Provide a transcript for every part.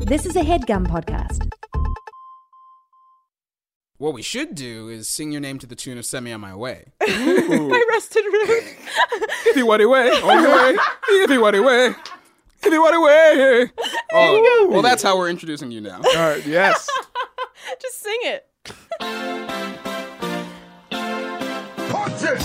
This is a HeadGum podcast. What we should do is sing your name to the tune of Send Me On My Way. By Rusted Root. If you want away, on your way. If you want away. If you want away. Oh, well, that's how we're introducing you now. All right, yes. Just sing it. Punch it!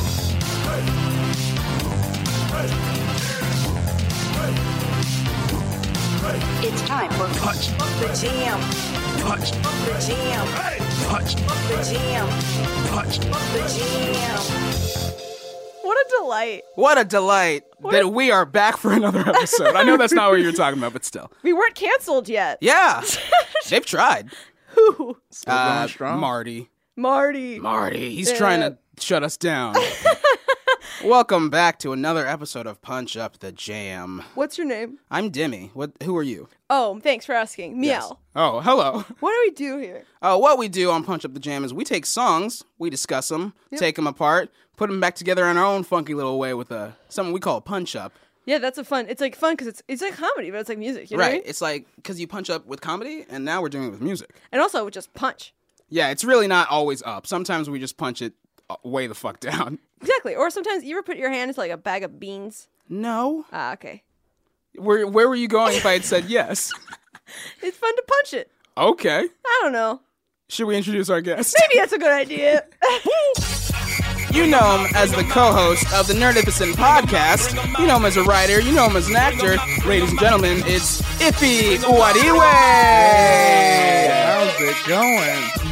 It's time for Punch! the Jam. Punch! The Jam. Punch! The Jam. Punch! The Jam. What a delight. What a delight that we are back for another episode. I know that's not what you were talking about, but still. We weren't canceled yet. Yeah, they've tried. Who? Still going strong. Marty. Marty. He's trying to shut us down. Welcome back to another episode of Punch Up the Jam. What's your name? I'm Demi. Who are you? Oh, thanks for asking. Meow. Yes. Oh, hello. What do we do here? What we do on Punch Up the Jam is we take songs, we discuss them, take them apart, put them back together in our own funky little way with something we call a punch up. Yeah, that's fun. It's like fun because it's like comedy, but it's like music. You know what I Right. mean? It's like, because you punch up with comedy, and now we're doing it with music. And also just punch. Yeah, it's really not always up. Sometimes we just punch it way the fuck down. Exactly. Or sometimes you ever put your hand into like a bag of beans? No. Ah, okay. Where were you going if I had said yes? It's fun to punch it. Okay. I don't know. Should we introduce our guest? Maybe that's a good idea. You know him as the co-host of the Nerdificent podcast. You know him as a writer. You know him as an actor. Ladies and gentlemen, it's Ife Uwadiwe! How's it going?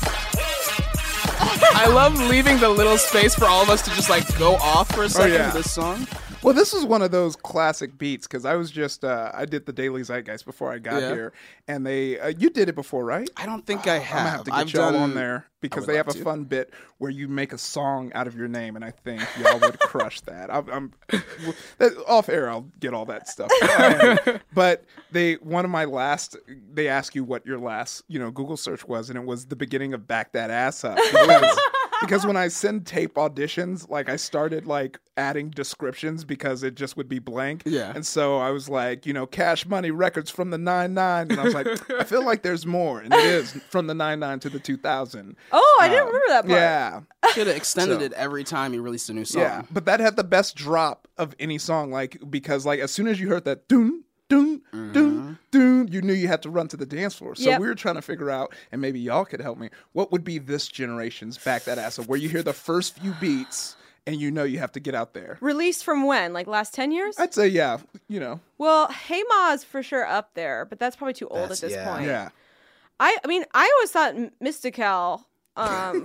I love leaving the little space for all of us to just like go off for a second yeah. with this song. Well, this is one of those classic beats because I was just I did the Daily Zeitgeist before I got here, and they you did it before, right? I don't think I have. I'm gonna have to get I've y'all done on there because would they have a love to. fun bit where you make a song out of your name, and I think y'all would crush that. Off air, I'll get all that stuff. But one of my last, they ask you what your last Google search was, and it was the beginning of Back That Ass Up. Because when I send tape auditions, like I started like adding descriptions because it just would be blank. Yeah. And so I was like, Cash Money Records from the 99. And I was like, I feel like there's more. And it is from the 99 to the 2000. Oh, I didn't remember that part. Yeah. Should have extended it every time you released a new song. Yeah. But that had the best drop of any song. Because as soon as you heard that doon, doon, doon, doon, you knew you had to run to the dance floor. So we were trying to figure out, and maybe y'all could help me, what would be this generation's Back That Ass Up, where you hear the first few beats and you have to get out there. Released from when? Like last 10 years? I'd say, yeah, Well, Hey Ma is for sure up there, but that's probably too old at this point. Yeah. I mean, I always thought Mystical. Oh,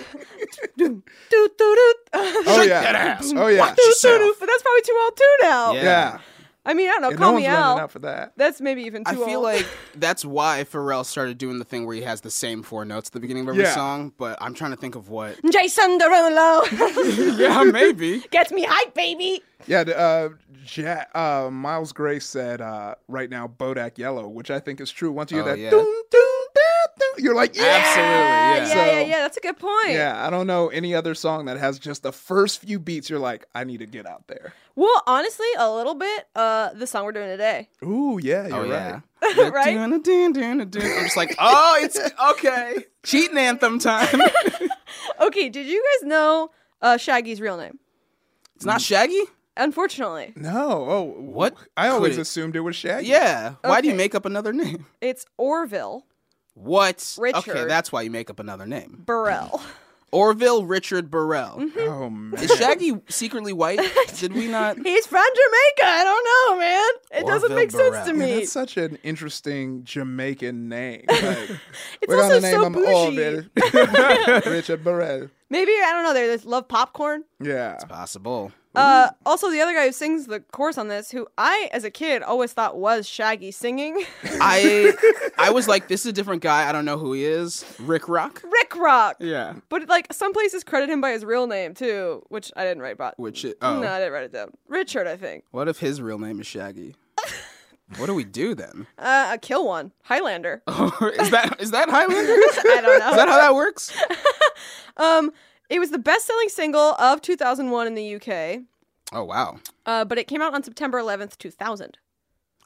Shake that ass. Oh, yeah. Watch yourself. But that's probably too old too now. Yeah. I mean, I don't know. And Call no me one's running out. out for that. That's maybe even too old. I feel like that's why Pharrell started doing the thing where he has the same 4 notes at the beginning of every song, but I'm trying to think of what. Jason Derulo. Yeah, maybe. Gets me hype, baby. Yeah, Miles Gray said right now Bodak Yellow, which I think is true. Once you hear that, doon, doon, doon, you're like, yeah! Absolutely, Yeah, that's a good point. Yeah, I don't know any other song that has just the first few beats, you're like, I need to get out there. Well, honestly, a little bit, the song we're doing today. Ooh, yeah, you're yeah. right. Right? I'm just like, oh, it's okay. Cheating anthem time. Okay, did you guys know Shaggy's real name? It's not Shaggy? Unfortunately. No, oh, What I always could it- assumed it was Shaggy. Yeah. Why do you Okay. make up another name? It's Orville What? Richard. Okay, that's why you make up another name. Burrell. Orville Richard Burrell. Oh, man. Is Shaggy secretally white? Did we not? He's from Jamaica. I don't know, man. It doesn't Orville make sense Burrell. to Yeah, me. that's such an interesting Jamaican name. Like, It's we're also gonna name so him bougie. Orville Richard Burrell. Maybe, I don't know, they just love popcorn. Yeah. Possible. Also, the other guy who sings the chorus on this, who I, as a kid, always thought was Shaggy singing. I was like, this is a different guy. I don't know who he is. Rick Rock? Rick Rock. Yeah. But, like, some places credit him by his real name, too, which I didn't write about. Which is, No, I didn't write it down. Richard, I think. What if his real name is Shaggy? What do we do then? Kill one. Highlander. Is that Highlander? I don't know. Is that how that works? It was the best-selling single of 2001 in the UK, Oh, wow. but it came out on September 11th, 2000.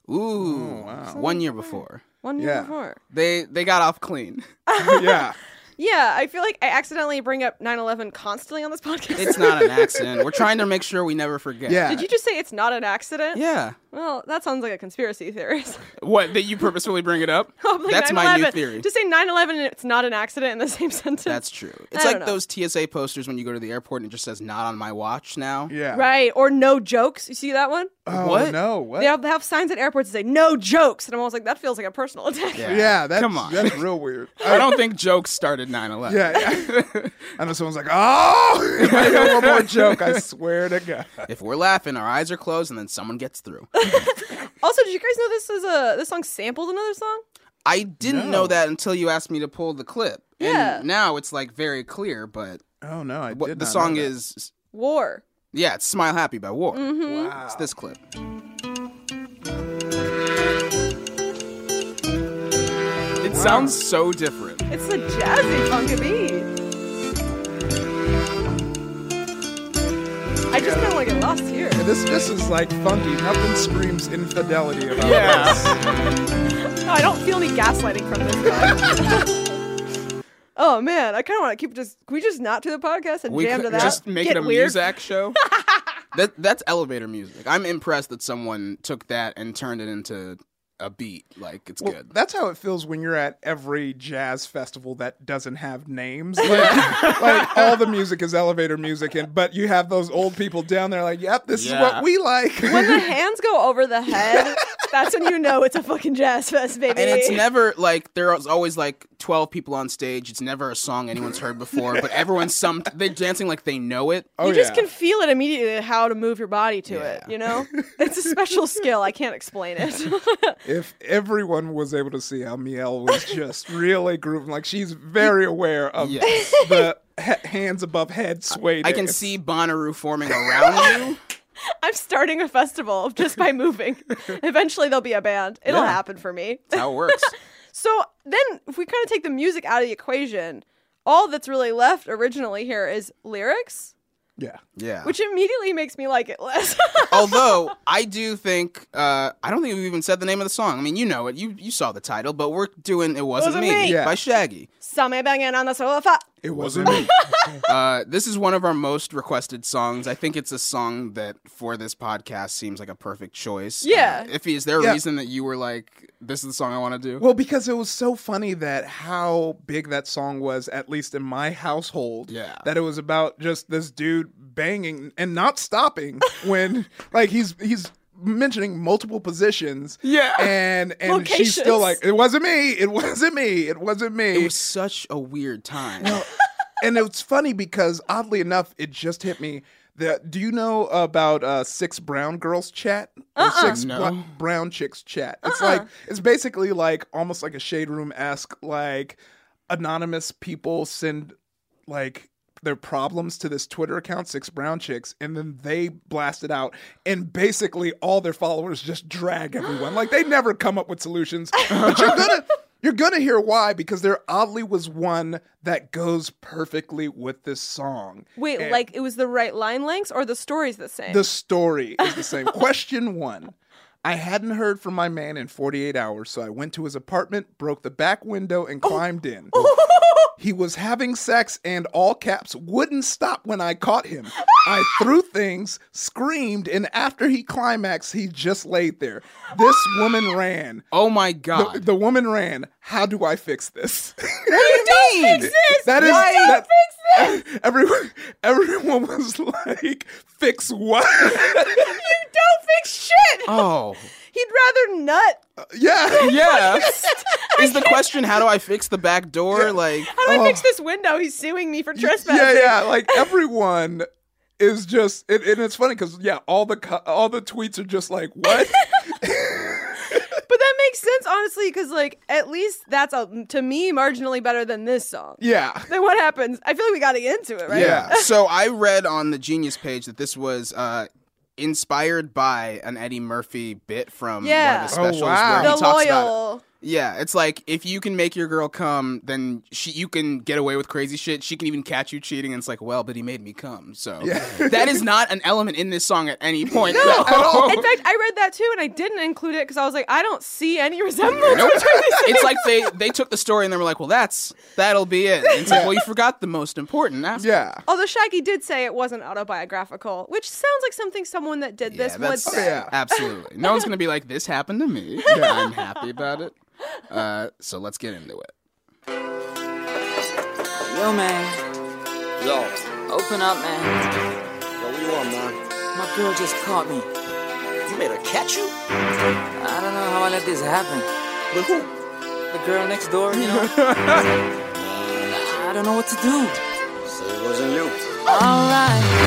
Ooh, wow. 1 year before. 1 year Yeah. before. They got off clean. Yeah. Yeah, I feel like I accidentally bring up 9/11 constantly on this podcast. It's not an accident. We're trying to make sure we never forget. Yeah. Did you just say it's not an accident? Yeah. Well, that sounds like a conspiracy theorist. What, that you purposefully bring it up? I'm like, That's my new 9/11. theory. Just say 9/11 and it's not an accident in the same sentence. That's true. It's I like don't know. those TSA posters when you go to the airport and it just says "not on my watch" now. Yeah. Right, or no jokes. You see that one? Oh, What? no. What? They have signs at airports that say no jokes, and I'm always like, that feels like a personal attack. Yeah, that's, Come on. that's real weird. I don't think jokes started 9/11. Yeah. I know someone's like, oh, I got one more joke. I swear to God. If we're laughing, our eyes are closed, and then someone gets through. Also, did you guys know this song sampled another song? I didn't know that until you asked me to pull the clip. Yeah. And now it's like very clear, but Oh, no, I what did the not song know that. is, War. yeah, it's "Smile Happy" by War. Wow. It's this clip. It sounds so different. It's a jazzy funky beat. I just don't want to get lost here. And this is like funky. Nothing screams infidelity about Yeah. this. No, I don't feel any gaslighting from this. Oh man, I kind of want to can we just not do the podcast and We jam to could that? just make Get it a weird. Muzak show. That's elevator music. I'm impressed that someone took that and turned it into a beat. Like, it's Well, good. that's how it feels when you're at every jazz festival that doesn't have names. Like all the music is elevator music, but you have those old people down there like, yep, this is Yeah. what we like. When the hands go over the head, that's when you know it's a fucking jazz fest, baby. And it's never like there's always like 12 people on stage. It's never a song anyone's heard before, but everyone's they're dancing like they know it. Oh, you just yeah. can feel it immediately how to move your body to it, Yeah. you know? It's a special skill. I can't explain it. If everyone was able to see how Miel was just really grooving, like she's very aware of Yes. the hands above head sway. I can dance. see Bonnaroo forming around you. I'm starting a festival just by moving. Eventually there'll be a band. It'll Yeah. happen for me. That's how it works. So then if we kind of take the music out of the equation, all that's really left originally here is lyrics, Yeah. Yeah. which immediately makes me like it less. Although I do think I don't think we've even said the name of the song. I mean, you know it. You saw the title, but we're doing "It Wasn't Wasn't Me" Me. Yeah. by Shaggy. Saw me banging on the sofa. It wasn't me. This is one of our most requested songs. I think it's a song that for this podcast seems like a perfect choice. Yeah. Iffy, is there a Yeah. reason that you were like, "This is the song I want to do"? Well, because it was so funny that how big that song was, at least in my household. Yeah. That it was about just this dude banging and not stopping when, like, he's mentioning multiple positions. Yeah. And she's still Locations. like, it wasn't me. It wasn't me. It wasn't me. It was such a weird time. And it's funny because oddly enough, it just hit me. Do you know about Six Brown Girls Chat? Or Six No. Brown Chicks Chat? It's like it's basically like almost like a Shade Room-esque, like anonymous people send like their problems to this Twitter account, Six Brown Chicks, and then they blast it out, and basically all their followers just drag everyone. Like they never come up with solutions, but you're gonna hear why, because there oddly was one that goes perfectly with this song. Wait, And like it was the right line lengths or the story's the same? the story is the same. Question 1. I hadn't heard from my man in 48 hours, so I went to his apartment, broke the back window, and climbed in. He was having sex and, all caps, wouldn't stop when I caught him. I threw things, screamed, and after he climaxed, he just laid there. This woman ran. Oh my god! The woman ran. How do I fix this? What do you mean? That is Why that, fix this? everyone was like, fix what? Don't fix shit. Oh, He'd rather nut. Yeah. yeah. Is the question, how do I fix the back door? Like, How do I fix this window? He's suing me for trespassing. Yeah. Like everyone is just, and it's funny because all the tweets are just like, what? But that makes sense, honestly, because like at least that's to me marginally better than this song. Yeah. Then what happens? I feel like we got to get into it, right? yeah. So I read on the Genius page that this was inspired by an Eddie Murphy bit from one Yeah. of his Oh, specials wow. where he The talks about loyal. Yeah, it's like if you can make your girl come, then you can get away with crazy shit. She can even catch you cheating, and it's like, well, but he made me come. So that is not an element in this song at any point. No, in fact, I read that too, and I didn't include it because I was like, I don't see any resemblance between these things. It's like they took the story and they were like, well, that'll be it. And it's like, well, you forgot the most important aspect. Yeah. Although Shaggy did say it wasn't autobiographical, which sounds like something someone that did this would say. yeah. Absolutely. No one's gonna be like, this happened to me. I'm happy about it. So let's get into it. Yo, man. Yo. Open up, man. Yo, what you want, man? My girl just caught me. You made her catch you? I don't know how I let this happen. With who? The girl next door, you know? I don't know what to do. So it wasn't you. All right.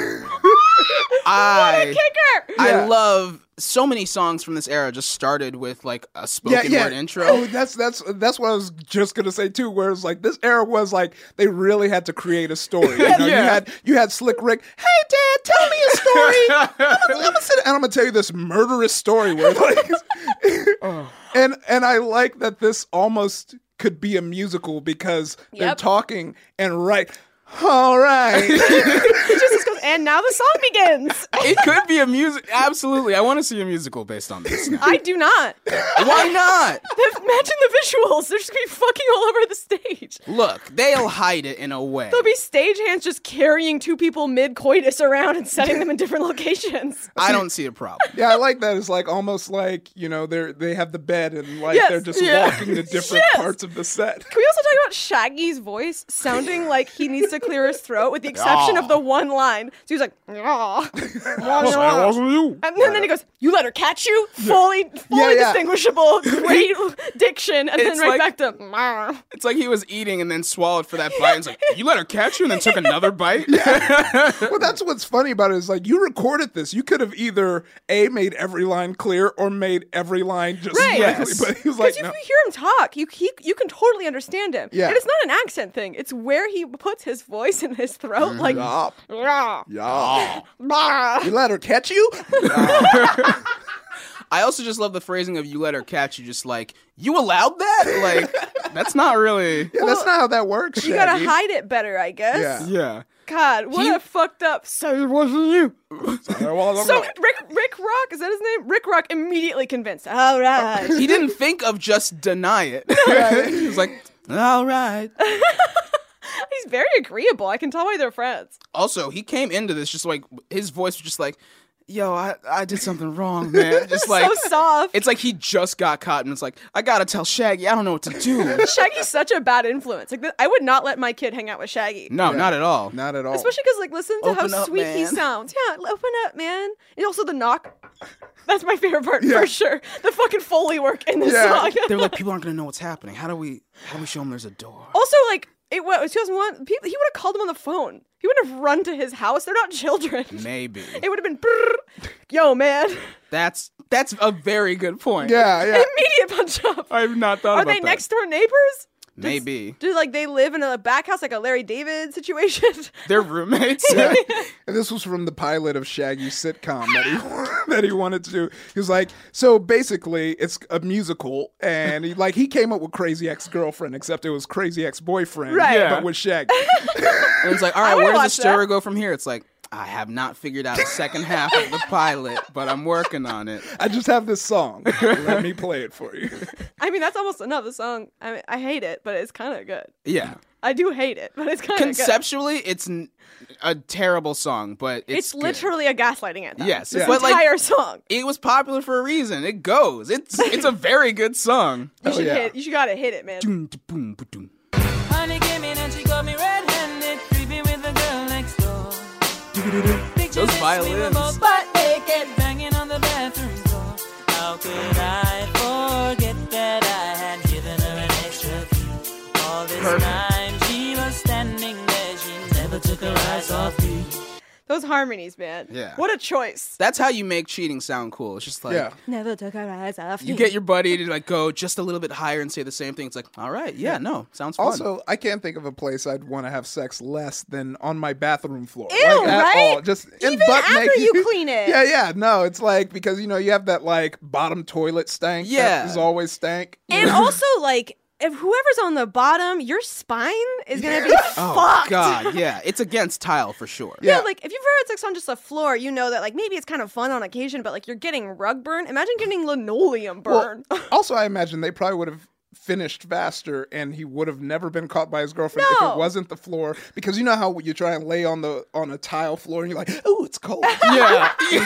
I Kicker! I love so many songs from this era just started with like a spoken word intro. Oh, that's what I was just gonna say too. Where it's like this era was like they really had to create a story. You know, you had Slick Rick. Hey, Dad, tell me a story. I'm gonna tell you this murderous story where like, and I like that this almost could be a musical because they're talking and all right. He just goes, and now the song begins. It could be a music. Absolutely. I want to see a musical based on this now. I do not. Why not? Imagine the visuals. They're just going to be fucking all over the stage. Look, they'll hide it in a way. There'll be stagehands just carrying two people mid-coitus around and setting them in different locations. I don't see a problem. Yeah, I like that. It's like almost like, you know, they have the bed and like they're just walking to different parts of the set. Can we also talk about Shaggy's voice sounding like he needs to clear his throat with the exception of the one line? So he's like, wasn't you. and then he goes, you let her catch you? Fully distinguishable, great diction, and then It's right like- back to It's like he was eating and then swallowed for that bite. And it's like, you let her catch you and then took another bite? Well, that's what's funny about it is like you recorded this. You could have either made every line clear or made every line just Yes. but he was like, Because no. if you hear him talk, you can totally understand him. Yeah. And it's not an accent thing. It's where he puts his voice in his throat, like, Yup. "Rah, Yeah. rah." You let her catch you? I also just love the phrasing of you let her catch you. Just like, you allowed that? Like, that's not really... Yeah, that's not how that works. You gotta Shaggy. hide it better, I guess. Yeah. Yeah. God, what a fucked up. So it wasn't you. So Rick Rock, is that his name? Rick Rock immediately convinced. All right. He didn't think of just deny it. He was like, all right. He's very agreeable. I can tell why they're friends. Also, he came into this just like, his voice was just like, yo, I did something wrong, man. Just like, So soft. it's like he just got caught and it's like, I gotta tell Shaggy, I don't know what to do. Shaggy's such a bad influence. Like, I would not let my kid hang out with Shaggy. No, not at all. Not at all. Especially because, like, listen to Open how up, sweet he man. sounds. Yeah, open up, man. And also the knock. That's my favorite part for sure. The fucking Foley work in this song. They're like, people aren't gonna know what's happening. How do we show them there's a door? Also, like, it was 2001. He would have called him on the phone. He wouldn't have run to his house. They're not children. Maybe. It would have been, brrr, yo, man. That's a very good point. yeah. Immediate punch up. I've not thought Are about they that. next door neighbors? Maybe. Do like they live in a back house like a Larry David situation? They're roommates. And this was from the pilot of Shaggy's sitcom that he wanted to do. He was like, so basically, it's a musical, and he came up with Crazy Ex-Girlfriend, except it was Crazy Ex-Boyfriend, Right. Yeah. but with Shaggy. And it's like, all right, wanna where does the watch story that. go from here? It's like, I have not figured out a second half of the pilot, but I'm working on it. I just have this song. Let me play it for you. I mean, that's almost another song. I mean, I hate it, but it's kind of good. Yeah. I do hate it, but it's kind of good. Conceptually, it's a terrible song, but It's good. literally a gaslighting anthem. Yes, This but, like, entire song. It was popular for a reason. It goes. It's a very good song. You should yeah. hit. You should gotta hit it, man. Boom, boom, boom. Honey came in and she got me red-handed, creepy with the girl next door. Those violins. Butt naked, banging on the bathroom door. How could I forget that I had given her an extra key? All this time she was standing there, she never took her eyes off me. Those harmonies, man. Yeah. What a choice. That's how you make cheating sound cool. It's just like Yeah. Never took our eyes off you get your buddy to like go just a little bit higher and say the same thing. It's like, all right, no, sounds fun. Also, I can't think of a place I'd want to have sex less than on my bathroom floor. Ew, at right? all. Just in Even butt after naked. you clean it. Yeah. No, it's like because you have that like bottom toilet stank. Yeah. that is always stank. And also, like, if whoever's on the bottom, your spine is going to be oh fucked. God, yeah, it's against tile for sure. Yeah, Yeah. like, if you've ever had sex on just a floor, you know that, like, maybe it's kind of fun on occasion, but, like, you're getting rug burn. Imagine getting linoleum burn. Well, also, I imagine they probably would have finished faster and he would have never been caught by his girlfriend if No. it wasn't the floor, because you know how you try and lay on a tile floor and you're like, oh, it's cold. Yeah. You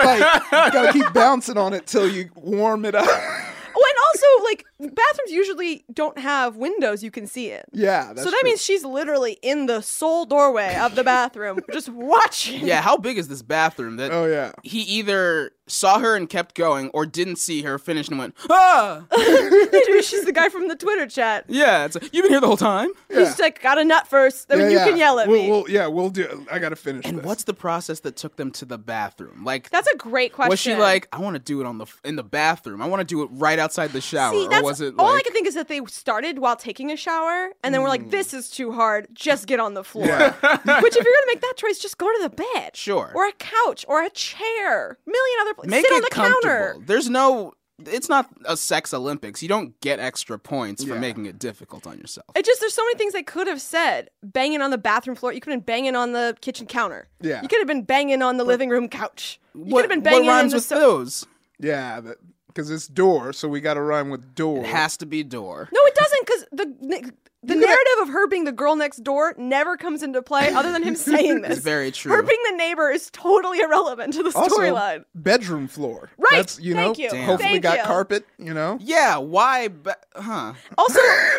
gotta keep bouncing on it till you warm it up. Oh, and also, like, bathrooms usually don't have windows you can see in. Yeah, that's So that true. means she's literally in the sole doorway of the bathroom, just watching. Yeah, how big is this bathroom that Oh yeah. he either saw her and kept going or didn't see her, finished and went, ah! Maybe she's the guy from the Twitter chat. Yeah, it's like, you've been here the whole time? He's like, got a nut first, then you can yell at me. We'll do. I gotta finish. And this. what's the process that took them to the bathroom? Like, That's a great question. was she like, I want to do it in the bathroom. I want to do it right outside the shower. See, or that's was it all I like, can think is that they started while taking a shower, and then we're like, "This is too hard. Just get on the floor." Yeah. Which, if you're gonna make that choice, just go to the bed, Sure. or a couch, or a chair, million other places. make Sit on it the comfortable? counter. There's no, it's not a sex Olympics. You don't get extra points for Yeah. making it difficult on yourself. There's so many things they could have said. Banging on the bathroom floor. You could have been banging on the kitchen counter. Yeah. You could have been banging on the living room couch. You What, could have been banging what rhymes in the with those? Yeah, because it's door, so we got to rhyme with door. It has to be door. No, it doesn't, because the narrative of her being the girl next door never comes into play other than him saying this. It's very true. Her being the neighbor is totally irrelevant to the Also, bedroom bedroom floor. Right, That's, thank you. Damn. hopefully Thank got you. carpet, Yeah, why? Huh? Also,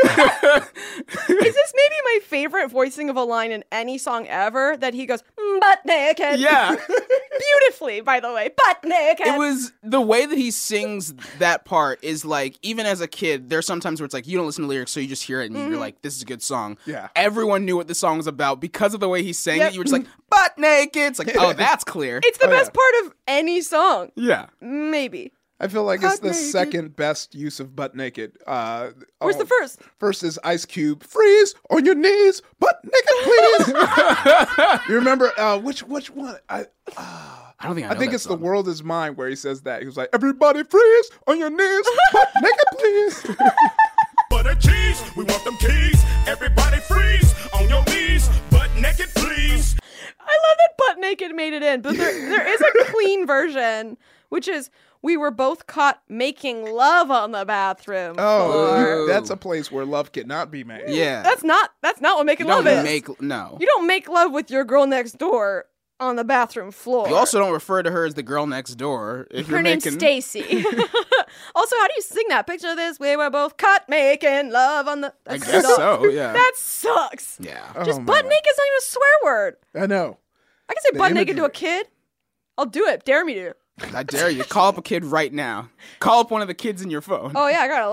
is this maybe my favorite voicing of a line in any song ever? That he goes, butt naked. Yeah. Beautifully, by the way. Butt naked. It was the way that he sings that part is like, even as a kid, there's sometimes where it's like, you don't listen to lyrics, so you just hear it and you're like, this is a good song. Yeah. Everyone knew what the song was about because of the way he sang Yep. it. You were just like, butt naked. It's like, oh, that's clear. It's the best part of any song. yeah. Maybe. I feel like it's Butt the naked. second best use of butt naked. Where's the first? First is Ice Cube, freeze on your knees, butt naked, please. You remember which one? I don't think I know I think that it's song. The World Is Mine where he says that. He was like, everybody freeze on your knees, butt naked, please. Butter cheese, we want them keys. Everybody freeze on your knees, butt naked, please. I love that Butt Naked made it in, but there is a clean version, which is, we were both caught making love on the bathroom floor. Oh, that's a place where love cannot be made. Yeah. That's not what making you love don't is. make, no. You don't make love with your girl next door on the bathroom floor. You also don't refer to her as the girl next door. If Her you're name's making... Stacy. Also, how do you sing that? Picture this: we were both caught making love on the. I That guess sucks. so, yeah. That sucks. Yeah. Just Oh, butt man. naked's not even a swear word. I know. I can say The butt naked to a imagery. kid. I'll do it. Dare me to. I dare you. Call up a kid right now. Call up one of the kids in your phone. Oh yeah, I got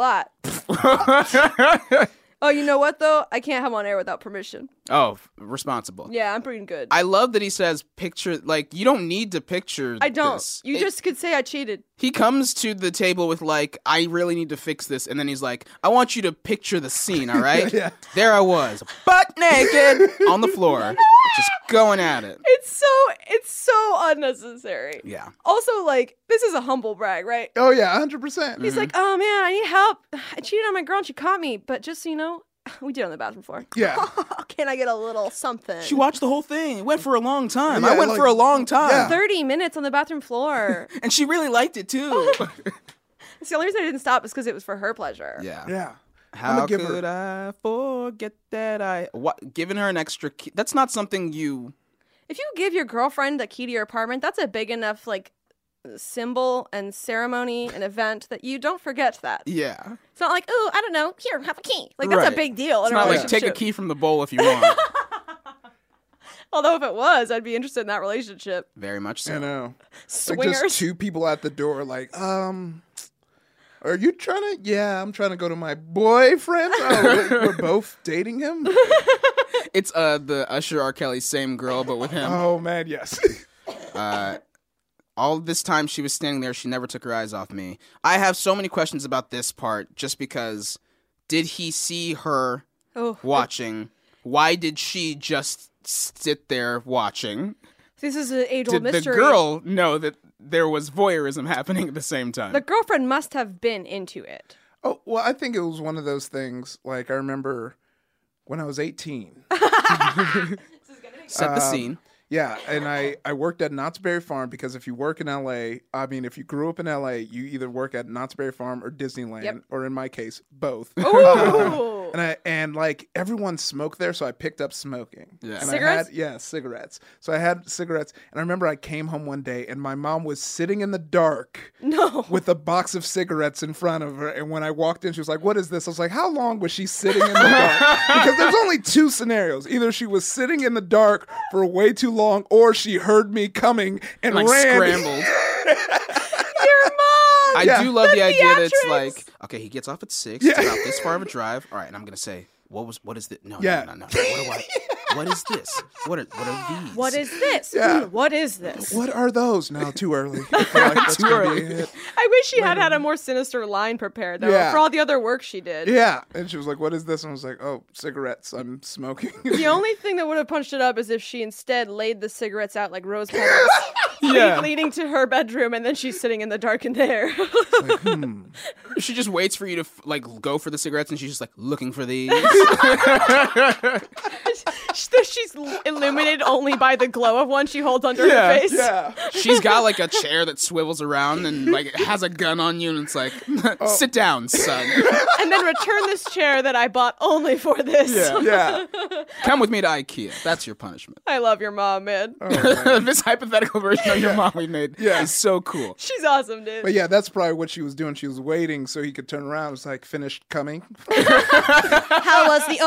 a lot. Oh, you know what though? I can't have on air without permission. Oh, responsible. Yeah, I'm pretty good. I love that he says picture, like, you don't need to picture I don't. this. You just could say I cheated. He comes to the table with, like, I really need to fix this. And then he's like, I want you to picture the scene, all right? Yeah. There I was, butt naked on the floor, just going at it. It's so unnecessary. Yeah. Also, like, this is a humble brag, right? Oh yeah, 100%. He's like, oh man, I need help. I cheated on my girl and she caught me. But just so you know, we did it on the bathroom floor. Yeah. Can I get a little something? She watched the whole thing. It went for a long time. Yeah, I went like- for a long time. yeah. 30 minutes on the bathroom floor. And she really liked it, too. It's the only reason I didn't stop is because it was for her pleasure. Yeah. Yeah. How a giver. could I forget that what? Giving her an extra key. That's not something you... If you give your girlfriend the key to your apartment, that's a big enough, like, symbol and ceremony and event that you don't forget that. Yeah. It's not like, oh, I don't know, here, have a key. Like, that's a Right. big deal. It's in a not like, take a relationship. key from the bowl if you want. Although if it was, I'd be interested in that relationship. Very much so. I know. Like Swingers. just two people at the door, like, are you trying to? Yeah, I'm trying to go to my boyfriend. Oh, we're both dating him. It's the Usher R. Kelly Same Girl, but with him. Oh man, yes. All this time she was standing there, she never took her eyes off me. I have so many questions about this part, just because did he see her watching? Why did she just sit there watching? This is an age-old Did mystery. the girl know that there was voyeurism happening at the same time? The girlfriend must have been into it. Oh, well, I think it was one of those things. Like, I remember when I was 18. Set the scene. Yeah, and I worked at Knott's Berry Farm because if you work in LA, I mean, if you grew up in LA, you either work at Knott's Berry Farm or Disneyland, or in my case, both. Ooh. And like everyone smoked there, so I picked up smoking. Yeah. And Cigarettes? Cigarettes. So I had cigarettes, and I remember I came home one day, and my mom was sitting in the dark with a box of cigarettes in front of her. And when I walked in, she was like, "What is this?" I was like, "How long was she sitting in the dark?" Because there's only two scenarios: either she was sitting in the dark for way too long, or she heard me coming and Like ran. scrambled. Your mom! I do love the idea that it's theatrics. like, okay, he gets off at 6. It's about this far of a drive. All right, and I'm gonna say, what is this? No. What is this? What are these? What is this? Yeah. What is this? What are those? No, too early. I feel like that's Too gonna be early. it. I wish she had had a more sinister line prepared, though, Yeah. for all the other work she did. Yeah, and she was like, "What is this?" And I was like, "Oh, cigarettes. I'm smoking." The only thing that would have punched it up is if she instead laid the cigarettes out like rose petals, Yeah. leading to her bedroom, and then she's sitting in the dark in there. She just waits for you to like go for the cigarettes, and she's just like looking for these. She's illuminated only by the glow of one she holds under her face. Yeah. She's got like a chair that swivels around and like it has a gun on you, and it's like, sit down, son. And then return this chair that I bought only for this. Yeah. Come with me to IKEA. That's your punishment. I love your mom, man. This hypothetical version of your mom we made is so cool. She's awesome, dude. But yeah, that's probably what she was doing. She was waiting so he could turn around. It was like, finished coming. How was the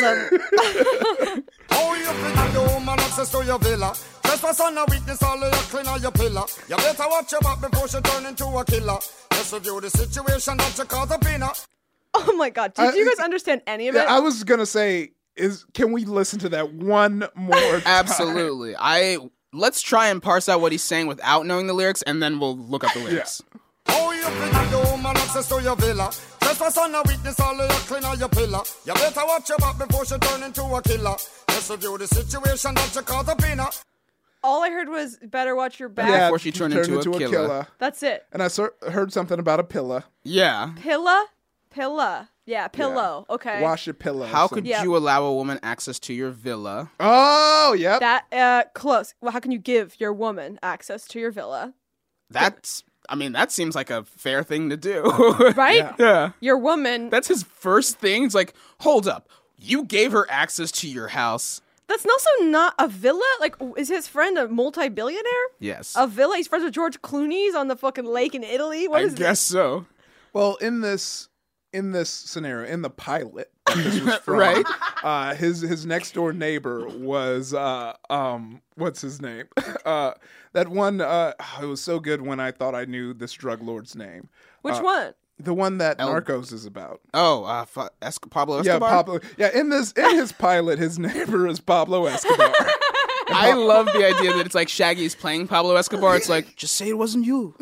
orgasm? Oh, you think the woman access to your villa? Trespass on a weakness, all of your clean on your pillar. You better watch your back before she turn into a killer. Just review the situation that you caught up in her. Oh my god, did you guys understand any of it? I was gonna say, can we listen to that one more time? Absolutely. Let's try and parse out what he's saying without knowing the lyrics, and then we'll look up the lyrics. Oh, you think the woman access to your villa? Trespass on a weakness, all of your clean on your pillar. You better watch your back before she turn into a killer. Just review the situation that you caught up in her. All I heard was better watch your back. Yeah, Before she turned into a killer. That's it. And I heard something about a pillow. Yeah. Pilla. Yeah, pillow. Okay. Wash your pillow. How could Yeah. you allow a woman access to your villa? Oh, yep. That close. Well, how can you give your woman access to your villa? That seems like a fair thing to do. Right? Yeah. Your woman. That's his first thing. It's like, hold up. You gave her access to your house. That's also not a villa. Like, is his friend a multi-billionaire? Yes. A villa? He's friends with George Clooney's on the fucking lake in Italy. What I is guess so. Well, in this scenario, in the pilot, that this was from, Right. His next door neighbor was what's his name? That one. It was so good when I thought I knew this drug lord's name. Which one? The one that Narcos is about. Oh, Pablo Escobar? Yeah, Pablo. Yeah, in his pilot, his neighbor is Pablo Escobar. I love the idea that it's like Shaggy's playing Pablo Escobar. It's like, just say it wasn't you.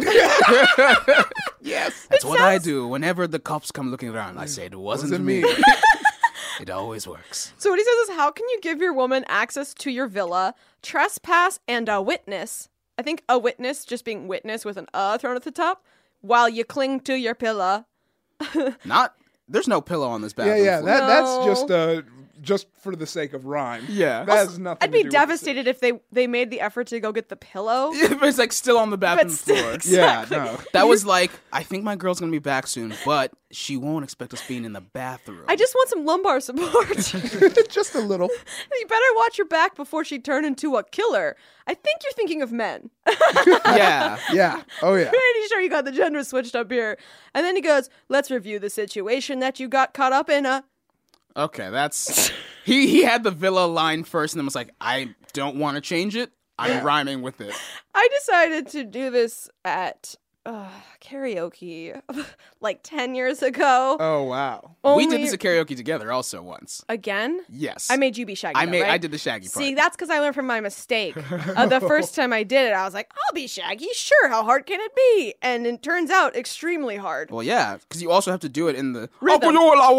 Yes. That's what I do. Whenever the cops come looking around, I say it wasn't me. It always works. So what he says is, how can you give your woman access to your villa, trespass, and a witness? I think a witness just being witness with an thrown at the top, while you cling to your pillow. There's no pillow on this bathroom Yeah. floor. That's just for the sake of rhyme. Yeah. That has nothing. I'd to be do with devastated if they made the effort to go get the pillow. But it's like still on the bathroom But still, floor. exactly. Yeah, no. That was like, I think my girl's gonna be back soon, but she won't expect us being in the bathroom. I just want some lumbar support. Just a little. You better watch your back before she turn into a killer. I think you're thinking of men. Yeah. Yeah. Oh yeah. Pretty sure you got the gender switched up here. And then he goes, let's review the situation that you got caught up in. Okay, that's he had the villa line first and then was like, I don't want to change it. I'm rhyming with it. I decided to do this at karaoke like 10 years ago. Oh wow. We did this at karaoke together also once. Again? Yes. I made you be Shaggy. Right? I did the Shaggy part. See, that's because I learned from my mistake. The first time I did it, I was like, I'll be Shaggy. Sure, how hard can it be? And it turns out extremely hard. Well, yeah, because you also have to do it in the Rhythm.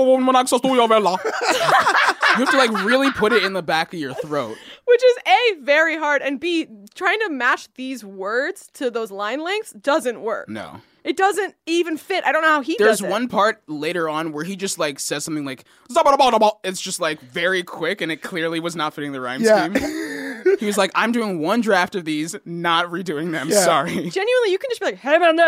You have to like really put it in the back of your throat. Which is A, very hard, and B, trying to match these words to those line lengths doesn't work. No. It doesn't even fit. I don't know how he does it. There's one part later on where he just like says something like "Zabba-dabba-dabba." It's just like very quick and it clearly was not fitting the rhyme scheme. He was like, I'm doing one draft of these, not redoing them. Yeah. Sorry. Genuinely, you can just be like,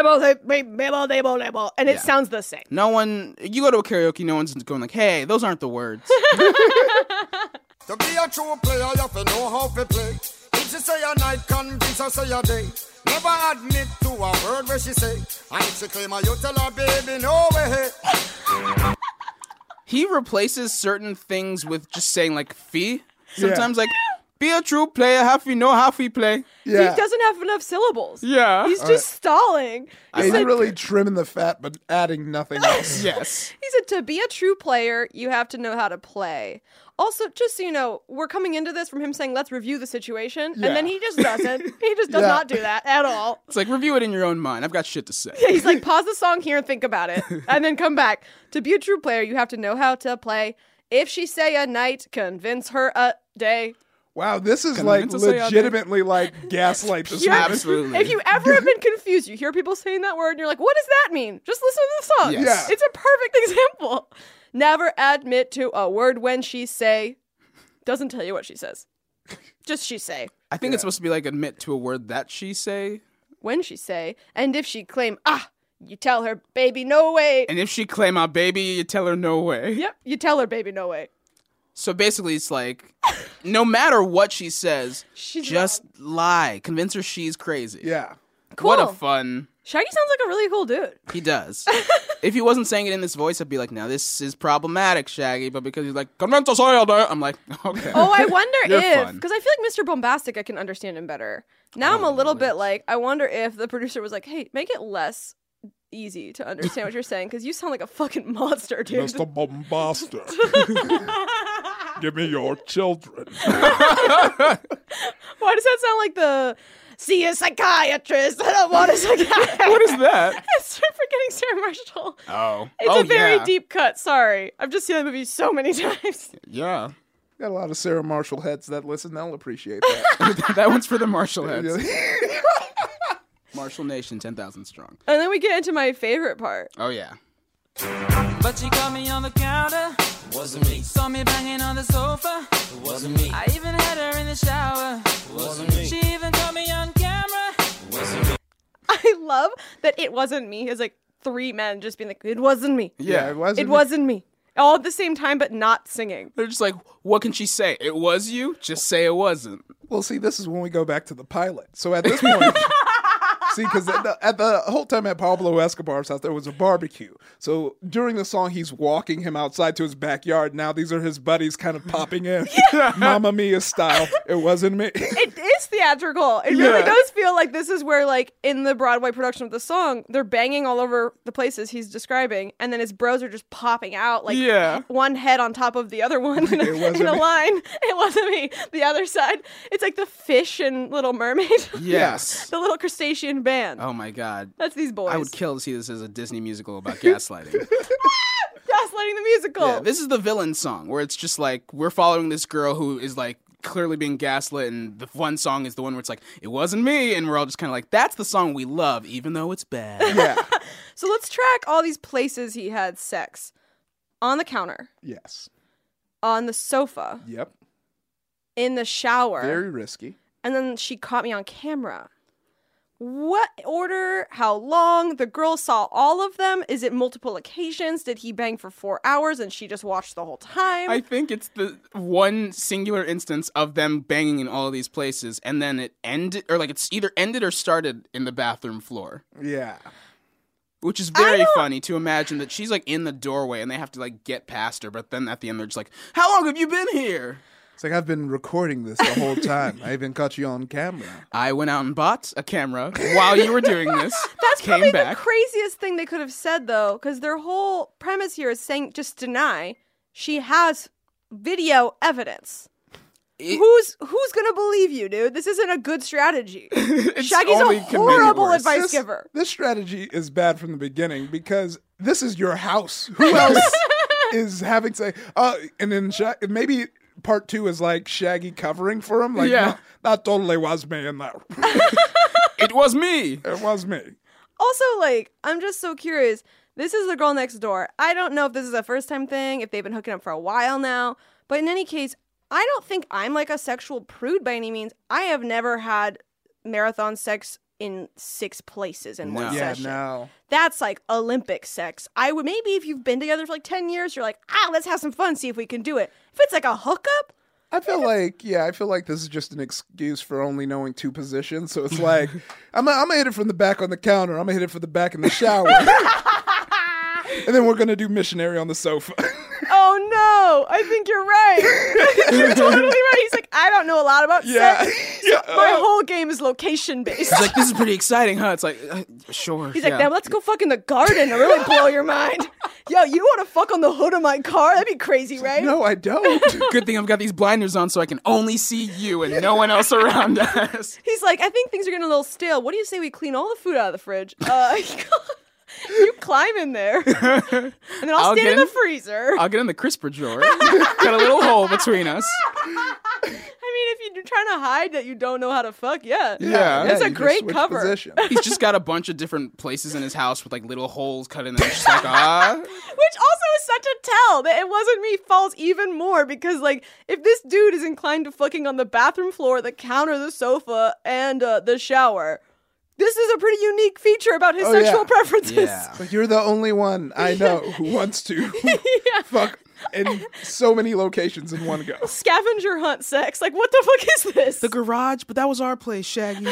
and it sounds the same. No one, you go to a karaoke, no one's going like, hey, those aren't the words. To be a true player, you have to know how to play. If she say a night, convince her say a day. Never admit to a word where she say. And if she claim her, you tell her, baby, no way. He replaces certain things with just saying like fee. Sometimes like, be a true player, have we know how we play. Yeah. He doesn't have enough syllables. Yeah. He's just stalling. He's really trimming the fat, but adding nothing else. Yes. He said, to be a true player, you have to know how to play. Also, just so you know, we're coming into this from him saying, let's review the situation. Yeah. And then he just doesn't. He just does Yeah. not do that at all. It's like, review it in your own mind. I've got shit to say. He's like, pause the song here and think about it. And then come back. To be a true player, you have to know how to play. If she say a night, convince her a day. Wow, this is Convince like us they are legitimately like gaslight this Yeah. movie. Absolutely. If you ever have been confused, you hear people saying that word and you're like, what does that mean? Just listen to the song. Yes. Yeah. It's a perfect example. Never admit to a word when she say. Doesn't tell you what she says. Just she say. I think it's supposed to be like admit to a word that she say. When she say. And if she claim, you tell her, baby, no way. And if she claim our baby, you tell her no way. Yep, you tell her, baby, no way. So basically it's like, no matter what she says, She's just lie. Convince her she's crazy. Yeah. What a Cool. fun... Shaggy sounds like a really cool dude. He does. If he wasn't saying it in this voice, I'd be like, now this is problematic, Shaggy. But because he's like, convince us all, I'm like, okay. Oh, I wonder You're if, fun. because I feel like Mr. Bombastic, I can understand him better. Now I'm a little bit like, I wonder if the producer was like, hey, make it less easy to understand what you're saying, because you sound like a fucking monster, dude. Mr. Bombastic. Give me your children. Why does that sound like the see a psychiatrist? I don't want a psychiatrist. What is that? It's forgetting Sarah Marshall. Oh. It's a very yeah. deep cut. Sorry. I've just seen that movie so many times. Yeah. Got a lot of Sarah Marshall heads that listen. They'll appreciate that. That one's for the Marshall heads. Yeah. Marshall Nation, 10,000 strong. And then we get into my favorite part. Oh, yeah. But she caught me on the counter. Wasn't me. Saw me banging on the sofa. Wasn't me. I even had her in the shower. Wasn't me. She even caught me on camera. Wasn't me. I love that it wasn't me. It's like three men just being like, it wasn't me. Yeah. it wasn't. It wasn't me. All at the same time, but not singing. They're just like, what can she say? It was you? Just say it wasn't. Well, see, this is when we go back to the pilot. So at this point, see, because at the whole time at Pablo Escobar's house, there was a barbecue. So during the song, he's walking him outside to his backyard. Now these are his buddies kind of popping in. Mamma Mia style. It wasn't me. It is theatrical. It really does feel like this is where, like, in the Broadway production of the song, they're banging all over the places he's describing, and then his bros are just popping out, like, one head on top of the other one in wasn't a me. line. It wasn't me. The other side. It's like the fish in Little Mermaid. Yes. The little crustacean band. Oh, my God. That's these boys. I would kill to see this as a Disney musical about gaslighting. Gaslighting the musical. Yeah, this is the villain song where it's just like we're following this girl who is like clearly being gaslit, and the one song is the one where it's like it wasn't me, and we're all just kind of like that's the song we love, even though it's bad. Yeah. So let's track all these places he had sex. On the counter, Yes. on the sofa, Yep. in the shower, Very risky. and then she caught me on camera. What order? How long? The girl saw all of them? Is it multiple occasions? Did he bang for 4 hours and she just watched the whole time? I think it's the one singular instance of them banging in all of these places, and then it ended, or like it's either ended or started in the bathroom floor. Yeah. Which is very funny to imagine that she's like in the doorway and they have to like get past her, but then at the end they're just like, how long have you been here? It's like, I've been recording this the whole time. I even caught you on camera. I went out and bought a camera while you were doing this. That's came probably back. the craziest thing they could have said, though, because their whole premise here is saying just deny. She has video evidence. Who's gonna believe you, dude? This isn't a good strategy. Shaggy's only a can make it horrible worse. advice giver. This strategy is bad from the beginning because this is your house. Who else is having to say, and then maybe part 2 is like Shaggy covering for him. Like, Yeah. no, that totally was me in there. It was me. It was me. Also, like, I'm just so curious. This is the girl next door. I don't know if this is a first time thing, if they've been hooking up for a while now. But in any case, I don't think I'm like a sexual prude by any means. I have never had marathon sex in 6 places in one Yeah, session. no. That's like Olympic sex. I would maybe if you've been together for like 10 years, you're like, let's have some fun, see if we can do it. If it's like a hookup, I feel like this is just an excuse for only knowing 2 positions. So it's like, I'm gonna hit it from the back on the counter. I'm gonna hit it from the back in the shower. And then we're gonna do missionary on the sofa. oh no, I think you're right. You're totally right. He's like, I don't know a lot about sex. My whole game is location based. He's like, this is pretty exciting, huh? It's like, sure. He's like, now let's go fuck in the garden and really blow your mind. Yo, you don't want to fuck on the hood of my car? That'd be crazy, right? No, I don't. Good thing I've got these blinders on so I can only see you and no one else around us. He's like, I think things are getting a little stale. What do you say we clean all the food out of the fridge? You climb in there, and then I'll stand in the freezer. I'll get in the crisper drawer. Got a little hole between us. I mean, if you're trying to hide that you don't know how to fuck, yeah. Yeah. It's a you great just switch cover. position. He's just got a bunch of different places in his house with like little holes cut in them. Just like, Which also is such a tell that it wasn't me falls even more because, like, if this dude is inclined to fucking on the bathroom floor, the counter, the sofa, and the shower, this is a pretty unique feature about his sexual preferences. Yeah. But you're the only one I know who wants to fuck in so many locations in one go. Scavenger hunt sex. Like, what the fuck is this? The garage, but that was our place, Shaggy.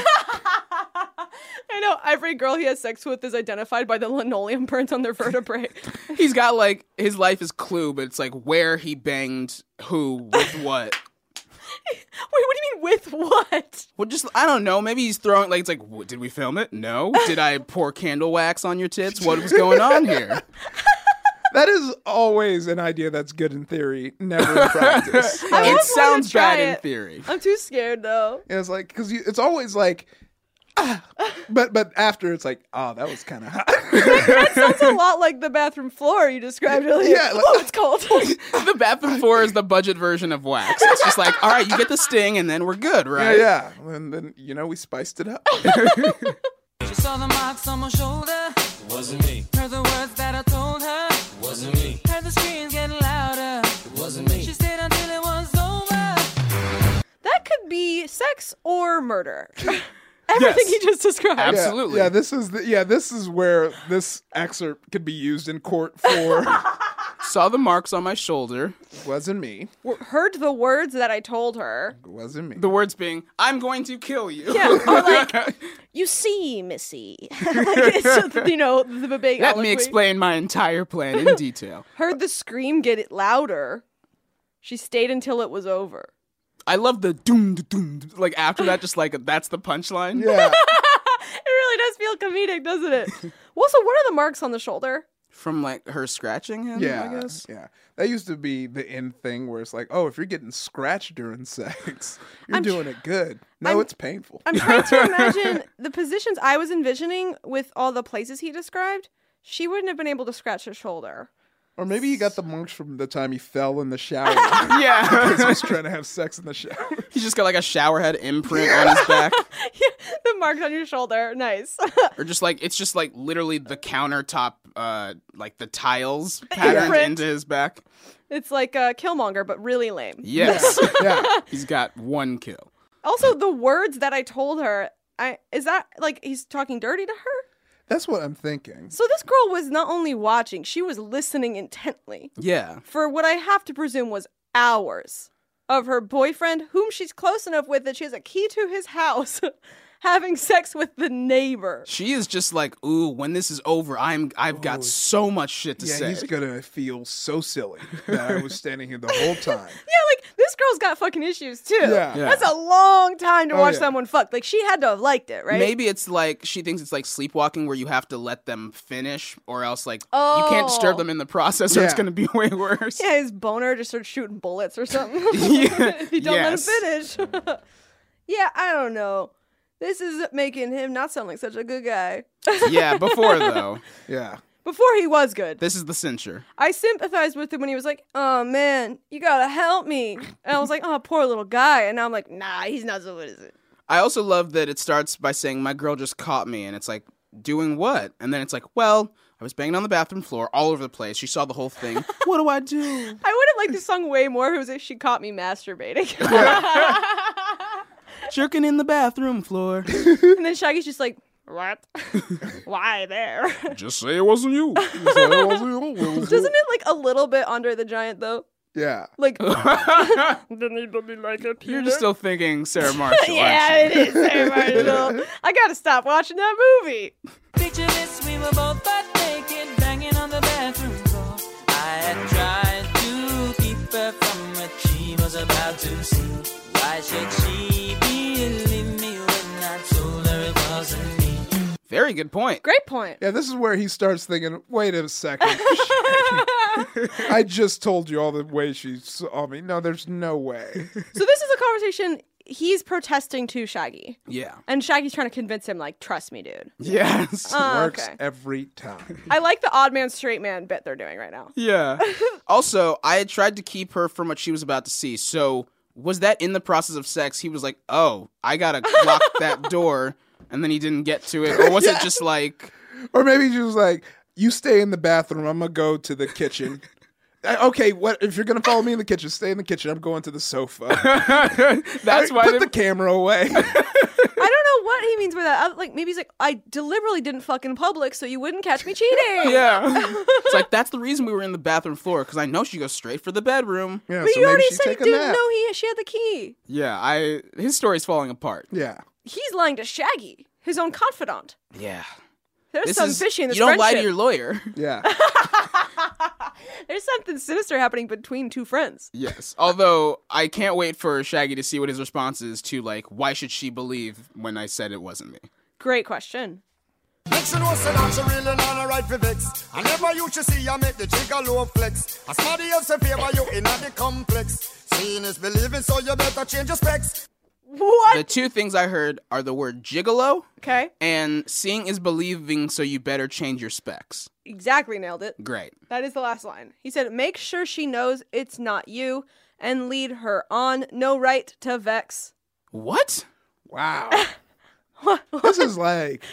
I know every girl he has sex with is identified by the linoleum print on their vertebrae. He's got like, his life is Clue, but it's like where he banged who with what. Wait, what do you mean with what? Well, just, I don't know. Maybe he's throwing, like, it's like, did we film it? No. Did I pour candle wax on your tits? What was going on here? That is always an idea that's good in theory, never in practice. I It almost wanna sounds try bad in it. theory. I'm too scared though. It's like, because it's always like, but after it's like, oh, that was kind of hot. That sounds a lot like the bathroom floor you described earlier. Yeah, like- oh, it's cold. The bathroom floor is the budget version of wax. It's just like, all right, you get the sting and then we're good, right? Yeah. And then, we spiced it up. She saw the marks on my shoulder. It wasn't me. Heard the words that I told her. It wasn't me. Heard the screams getting louder. It wasn't me. She stayed until it was over. That could be sex or murder. Everything he just described. Absolutely. Yeah, this is where this excerpt could be used in court for Saw the marks on my shoulder. wasn't me. Heard the words that I told her. Wasn't me. The words being, I'm going to kill you. Yeah, or like, you see, Missy. Like, it's, the big Let me allegory. explain my entire plan in detail. Heard the scream get it louder. She stayed until it was over. I love the doom, doom, like after that, just like that's the punchline. Yeah. It really does feel comedic, doesn't it? Well, so what are the marks on the shoulder? From like her scratching him, Yeah. I guess. Yeah. That used to be the end thing where it's like, oh, if you're getting scratched during sex, you're doing it good. No, it's painful. I'm trying to imagine the positions I was envisioning with all the places he described. She wouldn't have been able to scratch her shoulder. Or maybe he got the marks from the time he fell in the shower. Yeah. Because he was trying to have sex in the shower. He's just got like a shower head imprint on his back. Yeah, the marks on your shoulder. Nice. Or just like, it's just like literally the countertop, like the tiles patterned Imprint. into his back. It's like Killmonger, but really lame. Yes. Yeah. He's got one kill. Also, the words that I told her, is that like he's talking dirty to her? That's what I'm thinking. So this girl was not only watching, she was listening intently Yeah. for what I have to presume was hours of her boyfriend, whom she's close enough with that she has a key to his house, having sex with the neighbor. She is just like, ooh, when this is over, I've got so much shit to Yeah, say. he's gonna feel so silly that I was standing here the whole time. Yeah, like this this girl's got fucking issues too. Yeah. That's a long time to watch yeah. someone fuck. Like, she had to have liked it, right? Maybe it's like she thinks it's like sleepwalking where you have to let them finish or else like you can't disturb them in the process or it's Yeah. going to be way worse. Yeah, his boner just starts shooting bullets or something. Yeah. If you don't Yes. let him finish. Yeah, I don't know. This is making him not sound like such a good guy. Yeah, before though. Yeah. Before he was good. This is the censure. I sympathized with him when he was like, "Oh man, you gotta help me," and I was like, "Oh, poor little guy." And now I'm like, "Nah, he's not so good as it." I also love that it starts by saying, "My girl just caught me," and it's like, doing what? And then it's like, well, I was banging on the bathroom floor all over the place. She saw the whole thing. What do I do? I would have liked this song way more if it was if she caught me masturbating. Jerking in the bathroom floor. And then Shaggy's just like, "What? Why there?" Just say it wasn't you. Doesn't it like a little bit Andre the Giant though? Yeah. Like, didn't he like it? You're just still thinking Sarah Marshall. Yeah, aren't you? it is Sarah Marshall. I gotta stop watching that movie. Picture this, we were both butt naked, banging on the bathroom floor. I had tried to keep her from what she was about to see. Why should she believe me when I told her it wasn't me? Very good point. Great point. Yeah, this is where he starts thinking, wait a second. I just told you all the way she saw me. No, there's no way. So this is a conversation he's protesting to Shaggy. Yeah. And Shaggy's trying to convince him, like, trust me, dude. Yes. Works Okay. every time. I like the odd man, straight man bit they're doing right now. Yeah. Also, I had tried to keep her from what she was about to see. So was that in the process of sex? He was like, oh, I gotta lock that door. And then he didn't get to it. Or was it just like... Or maybe she was like, you stay in the bathroom. I'm going to go to the kitchen. Okay, what if you're going to follow me in the kitchen, stay in the kitchen. I'm going to the sofa. That's why Put the camera away. I don't know what he means by that. Like, maybe he's like, I deliberately didn't fuck in public so you wouldn't catch me cheating. Yeah. It's like, that's the reason we were in the bathroom floor, because I know she goes straight for the bedroom. Yeah, But so you maybe already she said you take a didn't nap. know she had the key. Yeah, his story's falling apart. Yeah. He's lying to Shaggy, his own confidant. Yeah. There's some fishy in this You don't lie to friendship. your lawyer. Yeah. There's something sinister happening between two friends. Yes. Although, I can't wait for Shaggy to see what his response is to, like, why should she believe when I said it wasn't me? Great question. Next you know say that she really not a right for vex. I never used to see you make the jigger low flex. As somebody else in favor you in the complex. Seeing is believing, so you better change your specs. What? The two things I heard are the word gigolo Okay. and seeing is believing, so you better change your specs. Exactly nailed it. Great. That is the last line. He said, make sure she knows it's not you and lead her on. No right to vex. What? Wow. What? This is like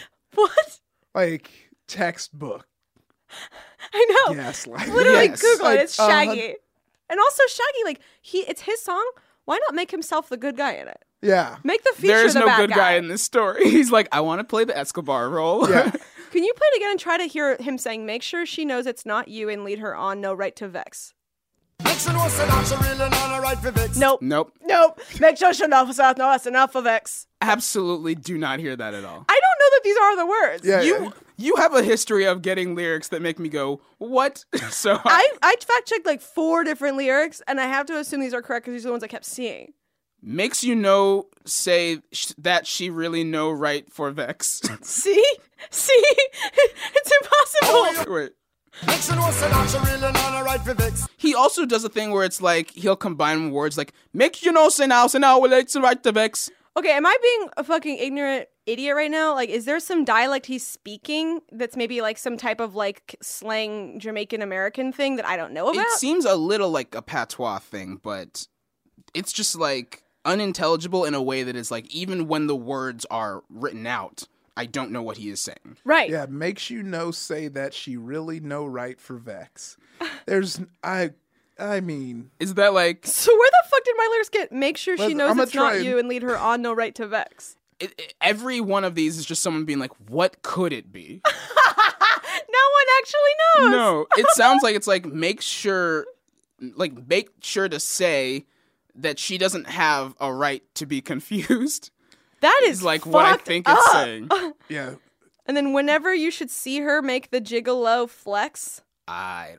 textbook I know. gaslighting. Literally Yes. Google it. Like, It's Shaggy. And also Shaggy, like, it's his song. Why not make himself the good guy in it? Yeah. Make the feature There is the no bad good guy in this story. He's like, I want to play the Escobar role. Yeah. Can you play it again and try to hear him saying, make sure she knows it's not you and lead her on. No right to vex. Next you know say that she really not a right for vex. Nope. Nope. Nope. Make sure she knows no, that's enough of vex. Absolutely do not hear that at all. I don't know that these are the words. Yeah. You have a history of getting lyrics that make me go, what? So I fact checked like 4 different lyrics, and I have to assume these are correct because these are the ones I kept seeing. makes you know, say that she really know right for vex. See? It's impossible. Wait. Next you know say that she really not a right for vex. He also does a thing where it's like, he'll combine words like, make you know, say now, well, it's right to vex. Okay, am I being a fucking ignorant idiot right now? Like, is there some dialect he's speaking that's maybe like some type of like slang Jamaican American thing that I don't know about? It seems a little like a patois thing, but it's just like unintelligible in a way that is like, even when the words are written out, I don't know what he is saying. Right. Yeah, makes you know say that she really no right for vex. There's I mean, Is that like So where the fuck did my lyrics get? Make sure she Listen, knows I'ma it's not try and- you and lead her on. No right to vex. every one of these is just someone being like, what could it be? No one actually knows. No, it sounds like it's like make sure to say that she doesn't have a right to be confused. That is Is like what I fucked think up. it's saying. yeah. And then whenever you should see her make the gigolo flex. I don't.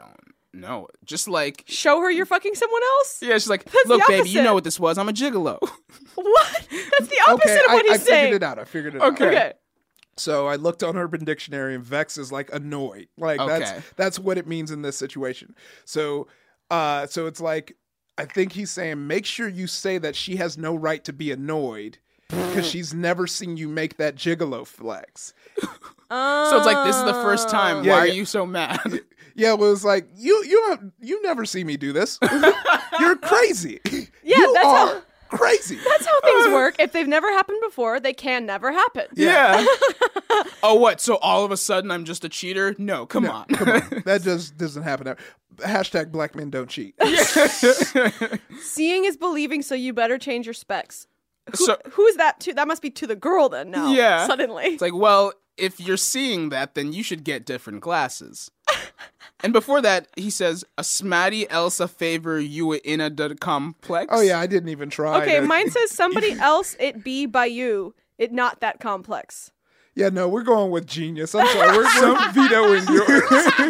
No, just like show her you're fucking someone else. Yeah, she's like, That's look, the baby, you opposite. know what this was. I'm a gigolo. What? That's the opposite of what he's I saying. figured it out. Okay. So I looked on Urban Dictionary, and vex is like annoyed. Like that's what it means in this situation. So it's like, I think he's saying, make sure you say that she has no right to be annoyed because she's never seen you make that gigolo flex. So it's like, this is the first time. Why are you so mad? Yeah, well, it's like, you never see me do this. You're crazy. Yeah, you that's are how crazy. That's how things work. If they've never happened before, they can never happen. Yeah. Oh, what? So all of a sudden I'm just a cheater? No, come on. That just doesn't happen. Hashtag black men don't cheat. Seeing is believing, so you better change your specs. Who is that to? That must be to the girl then now. Yeah. Suddenly. It's like, well, if you're seeing that, then you should get different glasses. And before that, he says, a smatty else a favor you in a complex. Oh, yeah, I didn't even try. Okay, mine says somebody else it be by you. It not that complex. Yeah, no, we're going with genius. I'm sorry, we're vetoing yours.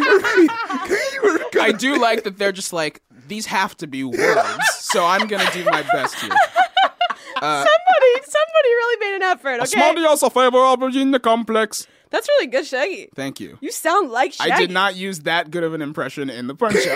I do like that they're just like, these have to be words, so I'm going to do my best here. Somebody really made an effort, okay? A smatty else a favor of in the complex. That's really good, Shaggy. Thank you. You sound like Shaggy. I did not use that good of an impression in the punch-up.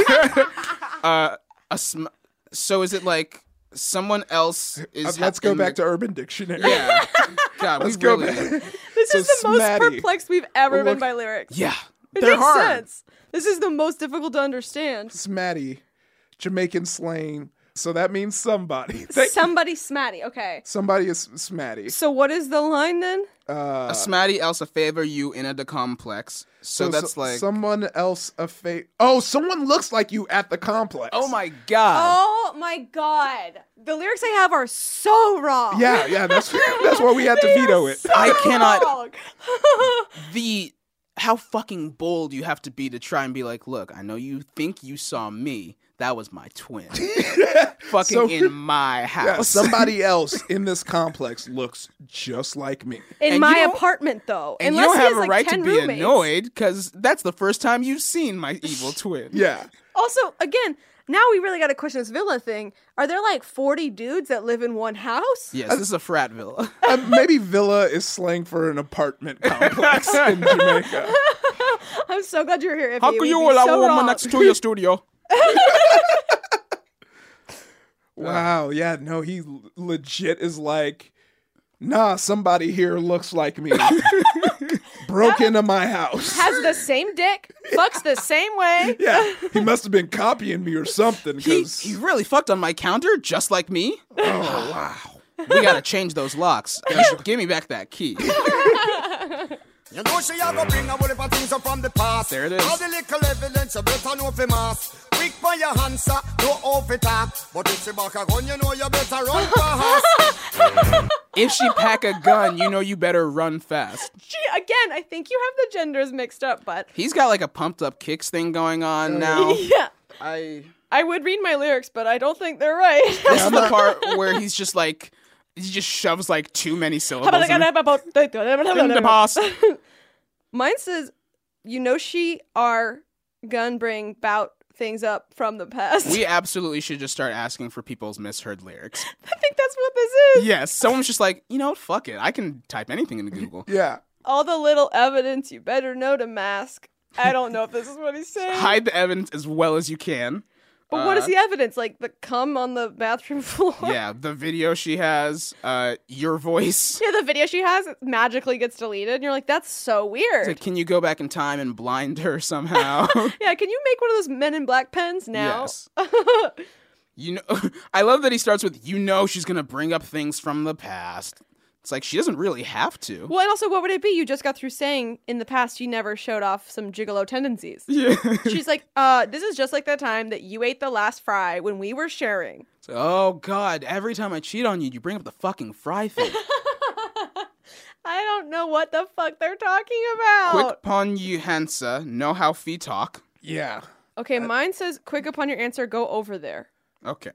So is it like someone else is... let's go back to Urban Dictionary. Yeah. God, let's go back. This is the most perplexed we've ever been by lyrics. Yeah. It They're makes hard. sense. This is the most difficult to understand. Smatty, Jamaican slang. So that means somebody. Somebody smatty, okay. Somebody is smatty. So what is the line then? A smatty else a favor you in a complex. So that's like... Someone else a favor... Oh, someone looks like you at the complex. Oh my God. Oh my God. The lyrics I have are so wrong. Yeah, that's why we had to veto it. So I cannot... wrong. How fucking bold you have to be to try and be like, look, I know you think you saw me. That was my twin. In my house. Yeah, somebody else in this complex looks just like me. In my apartment, though. And unless you don't have he has, a right to be roommates. annoyed, because that's the first time you've seen my evil twin. Yeah. Also, again, now we really got to question this villa thing. Are there like 40 dudes that live in one house? Yes, this is a frat villa. Maybe villa is slang for an apartment complex in Jamaica. I'm so glad you're here, Iffy. How can you allow a woman next to your studio? Wow, yeah, no, he legit is like, nah, somebody here looks like me. Broke into my house. Has the same dick, fucks the same way. Yeah, he must have been copying me or something. He really fucked on my counter just like me? Oh, wow. We gotta change those locks. Give me back that key. You know she a go bring a whole heap of things up from the past. There it is. All the little evidence you better know for mass. Quick for your hands, no off it up. But if she back a gun, you know you better run fast. If she pack a gun, you know you better run fast. Again, I think you have the genders mixed up, but... He's got like a pumped up kicks thing going on now. Yeah. I would read my lyrics, but I don't think they're right. This is the part where he's just like... He just shoves like too many syllables in the past. Mine says, you know she are gun bring bout things up from the past. We absolutely should just start asking for people's misheard lyrics. I think that's what this is. Yes, someone's just like, you know, fuck it. I can type anything into Google. Yeah. All the little evidence you better know to mask. I don't know if this is what he's saying. Hide the evidence as well as you can. But what is the evidence? Like the cum on the bathroom floor? Yeah, the video she has, your voice. Yeah, the video she has magically gets deleted. And you're like, that's so weird. Like, can you go back in time and blind her somehow? Yeah, can you make one of those Men in Black pens now? Yes. You know, I love that he starts with, you know she's going to bring up things from the past. It's like, she doesn't really have to. Well, and also, what would it be? You just got through saying in the past you never showed off some gigolo tendencies. Yeah. She's like, this is just like that time that you ate the last fry when we were sharing. So, oh, God, every time I cheat on you, you bring up the fucking fry thing. I don't know what the fuck they're talking about. Quick pon you hansa, know how fee talk. Yeah. Okay, mine says, quick upon your answer, go over there. Okay.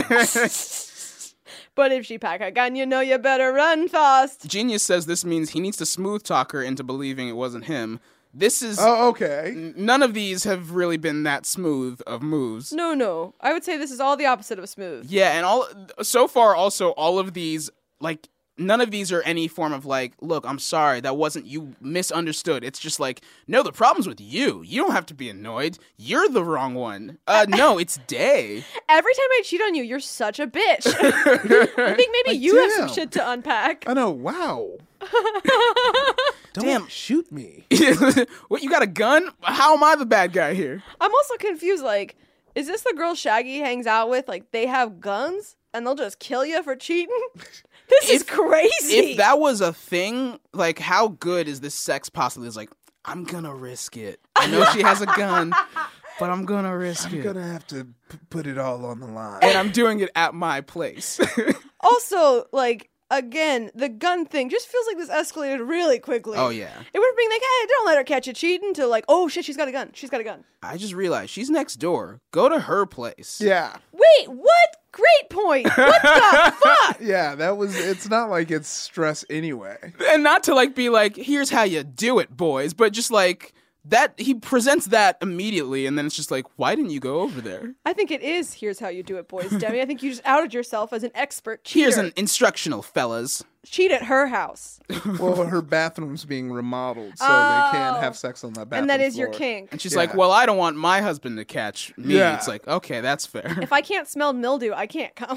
But if she pack a gun, you know you better run fast. Genius says this means he needs to smooth talk her into believing it wasn't him. This is... Oh, okay. None of these have really been that smooth of moves. No. I would say this is all the opposite of smooth. Yeah, and so far also all of these, like, none of these are any form of like, look, I'm sorry, that wasn't, you misunderstood. It's just like, no, the problem's with you. You don't have to be annoyed. You're the wrong one. No, it's Day. Every time I cheat on you, you're such a bitch. I think maybe you have some shit to unpack. I know, wow. Don't shoot me. What, you got a gun? How am I the bad guy here? I'm also confused, like, is this the girl Shaggy hangs out with? Like, they have guns and they'll just kill you for cheating? This is crazy. If that was a thing, like, how good is this sex possibly? It's like, I'm gonna risk it. I know she has a gun, but I'm gonna risk it. I'm gonna have to put it all on the line. And I'm doing it at my place. Also, like, again, the gun thing just feels like this escalated really quickly. Oh, yeah. It would have been like, hey, don't let her catch you cheating, to like, oh shit, she's got a gun. She's got a gun. I just realized she's next door. Go to her place. Yeah. Wait, what? Great point. What the fuck? Yeah, it's not like it's stress anyway. And not to like be like, here's how you do it, boys, but just like that he presents that immediately, and then it's just like, why didn't you go over there? I think it is here's how you do it, boys, Demi. I think you just outed yourself as an expert cheater. Here's an instructional, fellas. Cheat at her house. Well, her bathroom's being remodeled, so they can't have sex on that bathroom And that is floor. your kink. And she's like, well, I don't want my husband to catch me. Yeah. It's like, okay, that's fair. If I can't smell mildew, I can't come.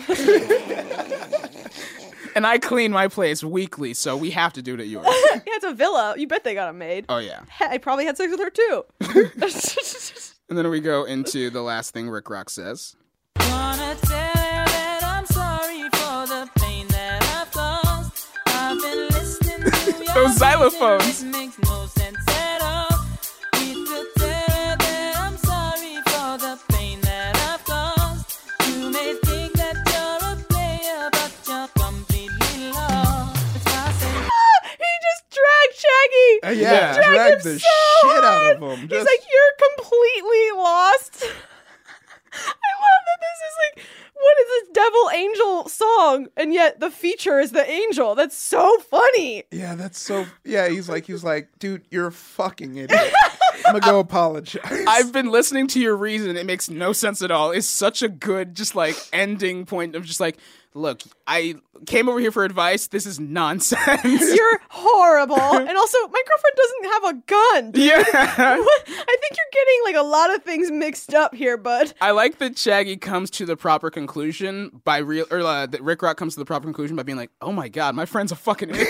And I clean my place weekly, so we have to do it at yours. Yeah, it's a villa. You bet they got them made. Oh, yeah. I probably had sex with her too. And then we go into the last thing Rick Rock says. Wanna tell her that I'm sorry for the pain that I've caused. I've been listening to your Those xylophones. It makes no sense at all. Need to tell her that I'm sorry for the pain that I've caused. You may think that you're a player, but you're completely lost. That's why I say, He just dragged Shaggy. Yeah, He dragged dragged him the so shit out of hard. him. He's like, you're completely lost. I love that this is like, what is this devil angel song? And yet the feature is the angel. That's so funny. Yeah, that's so. Yeah, he was like, dude, you're a fucking idiot. I'm gonna go apologize. I've been listening to your reason. It makes no sense at all. It's such a good, just like, ending point of just like, look, I came over here for advice. This is nonsense. You're horrible. And also, my girlfriend doesn't have a gun. Yeah. I think you're getting like a lot of things mixed up here, bud. I like that Shaggy comes to the proper conclusion by that Rick Rock comes to the proper conclusion by being like, oh my God, my friend's a fucking idiot.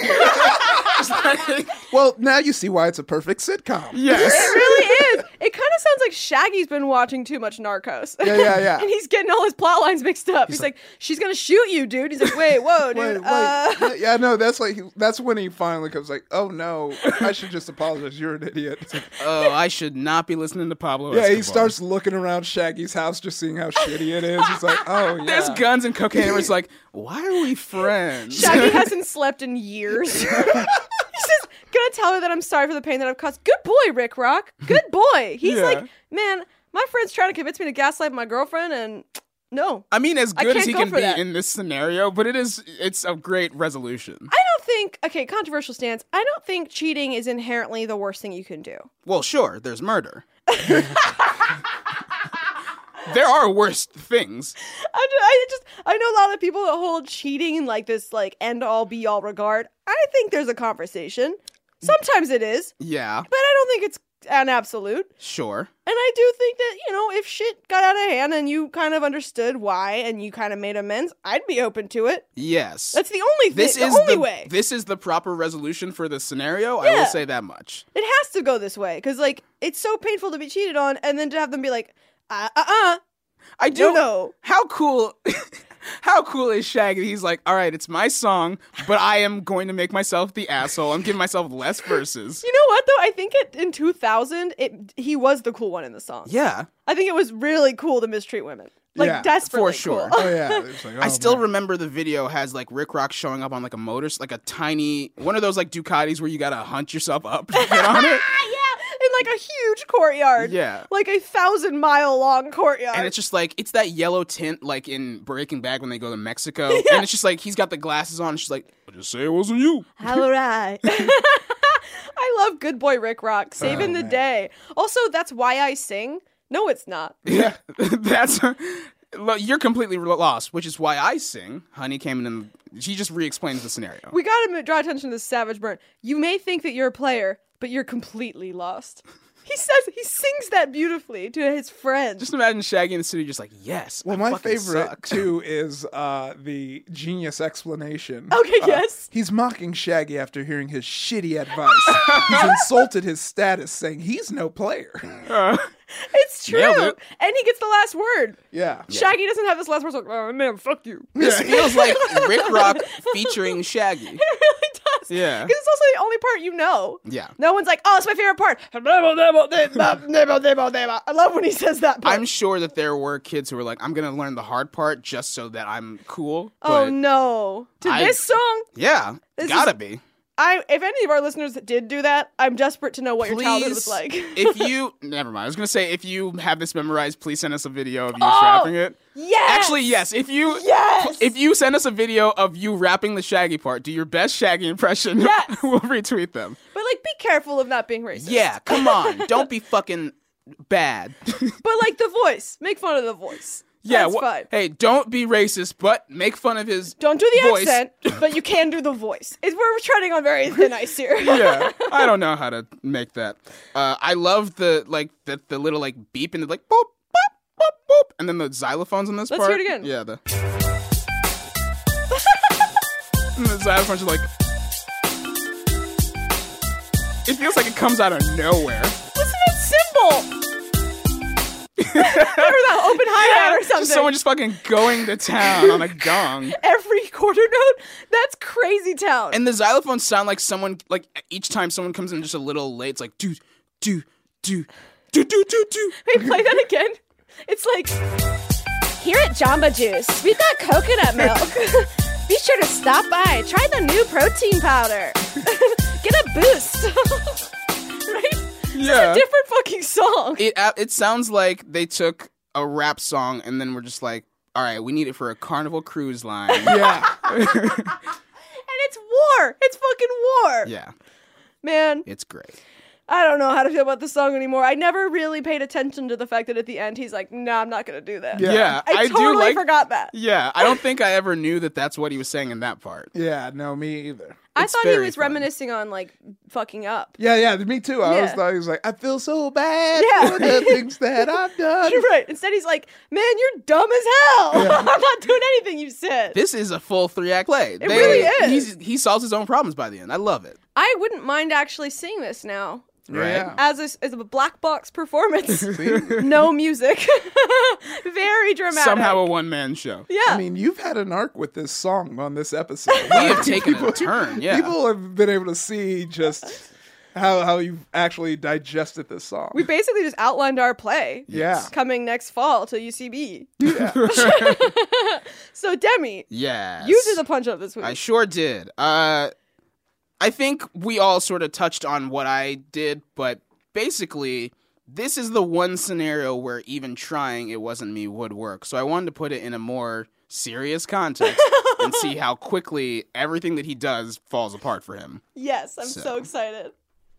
Well, now you see why it's a perfect sitcom. Yes. It really is. It kind of sounds like Shaggy's been watching too much Narcos. Yeah. And he's getting all his plot lines mixed up. He's like, she's going to shoot you, dude. He's like, wait, whoa, dude. Yeah, no, that's when he finally comes like, oh no, I should just apologize. You're an idiot. It's like, Oh, I should not be listening to Pablo yeah, Escobar. he starts looking around Shaggy's house, just seeing how shitty it is. He's like, oh yeah. There's guns and cocaine. And it's like, why are we friends? Shaggy hasn't slept in years. He's just gonna tell her that I'm sorry for the pain that I've caused. Good boy, Rick Rock. Good boy. He's Yeah. like, man, my friend's trying to convince me to gaslight my girlfriend, and no. I mean, as good as can't he go can for be that. in this scenario, but it's a great resolution. I don't think, okay, controversial stance. I don't think cheating is inherently the worst thing you can do. Well, sure, there's murder. There are worse things. I know a lot of people that hold cheating in like this like end all be all regard. I think there's a conversation. Sometimes it is, Yeah, but I don't think it's an absolute. sure. And I do think that, you know, if shit got out of hand and you kind of understood why and you kind of made amends, I'd be open to it. Yes. That's the only thing, the only way. This is the proper resolution for the scenario. I Yeah. will say that much. It has to go this way because, like, it's so painful to be cheated on and then to have them be like, I do no. How cool how cool is Shaggy? He's like, all right, it's my song, but I am going to make myself the asshole. I'm giving myself less verses. You know what, though? I think in 2000, he was the cool one in the song. Yeah. I think it was really cool to mistreat women. Like, Yeah, desperately for sure. cool. Oh yeah. It's like, I oh, still man. remember the video has like Rick Rock showing up on like a motor, like a tiny, one of those like Ducatis where you gotta hunch yourself up to get on it. In like a huge courtyard. Yeah. Like a 1,000-mile long courtyard. And it's just like, it's that yellow tint like in Breaking Bad when they go to Mexico. And it's just like, he's got the glasses on and she's like, I'll just say it wasn't you. All right. I love Good Boy Rick Rock, saving the day. Also, that's Why I Sing. No, it's not. Yeah, you're completely lost, which is Why I Sing. Honey came in and she just re-explains the scenario. We gotta draw attention to this Savage Burn. You may think that you're a player, but you're completely lost. He sings that beautifully to his friends. Just imagine Shaggy in the studio just like, yes, well, I my favorite, suck. too, is the genius explanation. Okay, yes. He's mocking Shaggy after hearing his shitty advice. He's insulted his status, saying he's no player. It's true. Nailed it. And he gets the last word. Yeah. Shaggy doesn't have this last word. So like, oh, man, fuck you. This feels like Rick Rock featuring Shaggy. It really does. Yeah. Because it's also the only part you know. Yeah. No one's like, oh, it's my favorite part. I love when he says that part. I'm sure that there were kids who were like, I'm going to learn the hard part just so that I'm cool. Oh, but no. This song? Yeah. This Gotta is- be. If any of our listeners did do that, I'm desperate to know what your childhood was like. Never mind. I was going to say, if you have this memorized, please send us a video of you rapping it. Yes! Actually, yes. If you send us a video of you rapping the Shaggy part, do your best Shaggy impression. Yes! We'll retweet them. But, like, be careful of not being racist. Yeah, come on. Don't be fucking bad. But, like, the voice. Make fun of the voice. Yeah, That's fine. Hey, don't be racist, but make fun of his Don't do the voice. accent, but you can do the voice. We're treading on very thin ice here. Yeah, I don't know how to make that. I love the little like beep and the like boop boop boop boop, and then the xylophones in this Let's part. hear it again. Yeah, and the xylophones are like. It feels like it comes out of nowhere. Listen to that cymbal. Or that open hi-hat or something. Just someone just fucking going to town on a gong. Every quarter note? That's crazy town. And the xylophones sound like someone, like each time someone comes in just a little late, it's like, do. Hey, play that again. It's like, here at Jamba Juice, we've got coconut milk. Be sure to stop by. Try the new protein powder. Get a boost. Right? Yeah. It's a different fucking song. It sounds like they took a rap song and then we're just like, all right, we need it for a Carnival Cruise Line. Yeah. And it's war. It's fucking war. Yeah. Man. It's great. I don't know how to feel about this song anymore. I never really paid attention to the fact that at the end he's like, nah, I'm not going to do that. Yeah. I totally forgot that. Yeah. I don't think I ever knew that that's what he was saying in that part. Yeah, no, me either. I It's thought he very was fun. reminiscing on, like, fucking up. Yeah, me too. I always Yeah. thought he was like, I feel so bad Yeah. for the things that I've done. You're right. Instead, he's like, man, you're dumb as hell. I'm not doing anything you said. This is a full 3-act play. It really is. He solves his own problems by the end. I love it. I wouldn't mind actually seeing this now. Right? Yeah. As a black box performance. No music. Very dramatic. Somehow a one-man show. Yeah. I mean, you've had an arc with this song on this episode. We have taken a turn, yeah. People have been able to see just how you've actually digested this song. We basically just outlined our play. Yeah. Coming next fall to UCB. Yeah. So, Demi, Yes. you did the punch up this week. I sure did. I think we all sort of touched on what I did, but basically, this is the one scenario where even trying It Wasn't Me would work. So I wanted to put it in a more serious context and see how quickly everything that he does falls apart for him. Yes, I'm so excited.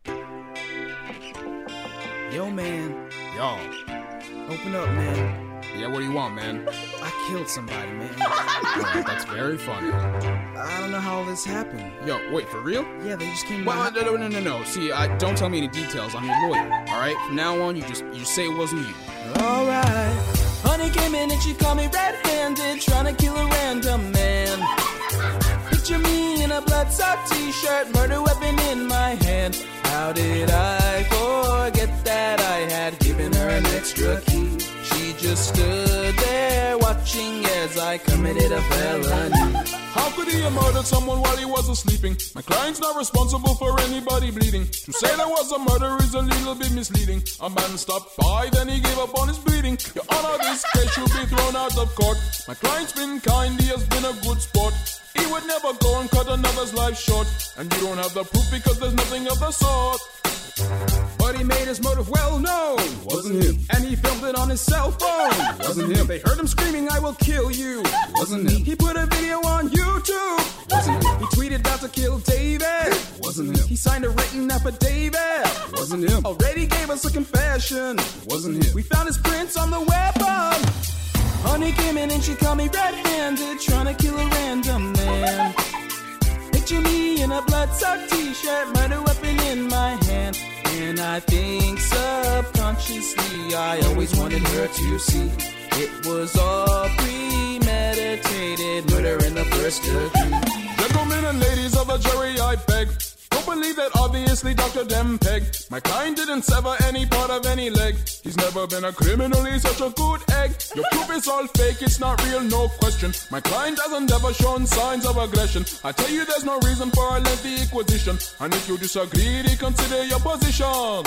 Yo, man. Yo. Open up, man. Yeah, what do you want, man? I killed somebody, man. Oh, that's very funny. I don't know how all this happened. Yo, wait, for real? Yeah, they just came. Well, no. See, don't tell me any details. I'm your lawyer. All right. From now on, you say it wasn't you. All right. Honey came in and she caught me red-handed, trying to kill a random man. Picture me in a blood-soaked t-shirt, murder weapon in my hand. How did I forget that I had given her an extra key? She just stood there watching as I committed a felony. How could he have murdered someone while he wasn't sleeping? My client's not responsible for anybody bleeding. To say there was a murder is a little bit misleading. A man stopped by, then he gave up on his bleeding. Your Honor, this case should be thrown out of court. My client's been kind, he has been a good sport. He he would never go and cut another's life short. And you don't have the proof because there's nothing of the sort. But he made his motive well known. Wasn't him. And he filmed it on his cell phone. Wasn't him. They heard him screaming, I will kill you. Wasn't him. He put a video on YouTube. Wasn't him. He tweeted about to kill David. Wasn't him. He signed a written affidavit. Wasn't him. Already gave us a confession. Wasn't him. We found his prints on the weapon. Honey came in and she caught me red-handed, trying to kill a random man. Picture me in a blood-soaked t-shirt, murder weapon in my hand. And I think subconsciously I always wanted her to see it was all premeditated, murder in the first degree. Gentlemen and ladies of the jury, I beg, don't believe that obviously Dr. Dempeg. My client didn't sever any part of any leg. He's never been a criminal, he's such a good egg. Your proof is all fake, it's not real, no question. My client hasn't ever shown signs of aggression. I tell you there's no reason for a lengthy inquisition. And if you disagree, reconsider your position.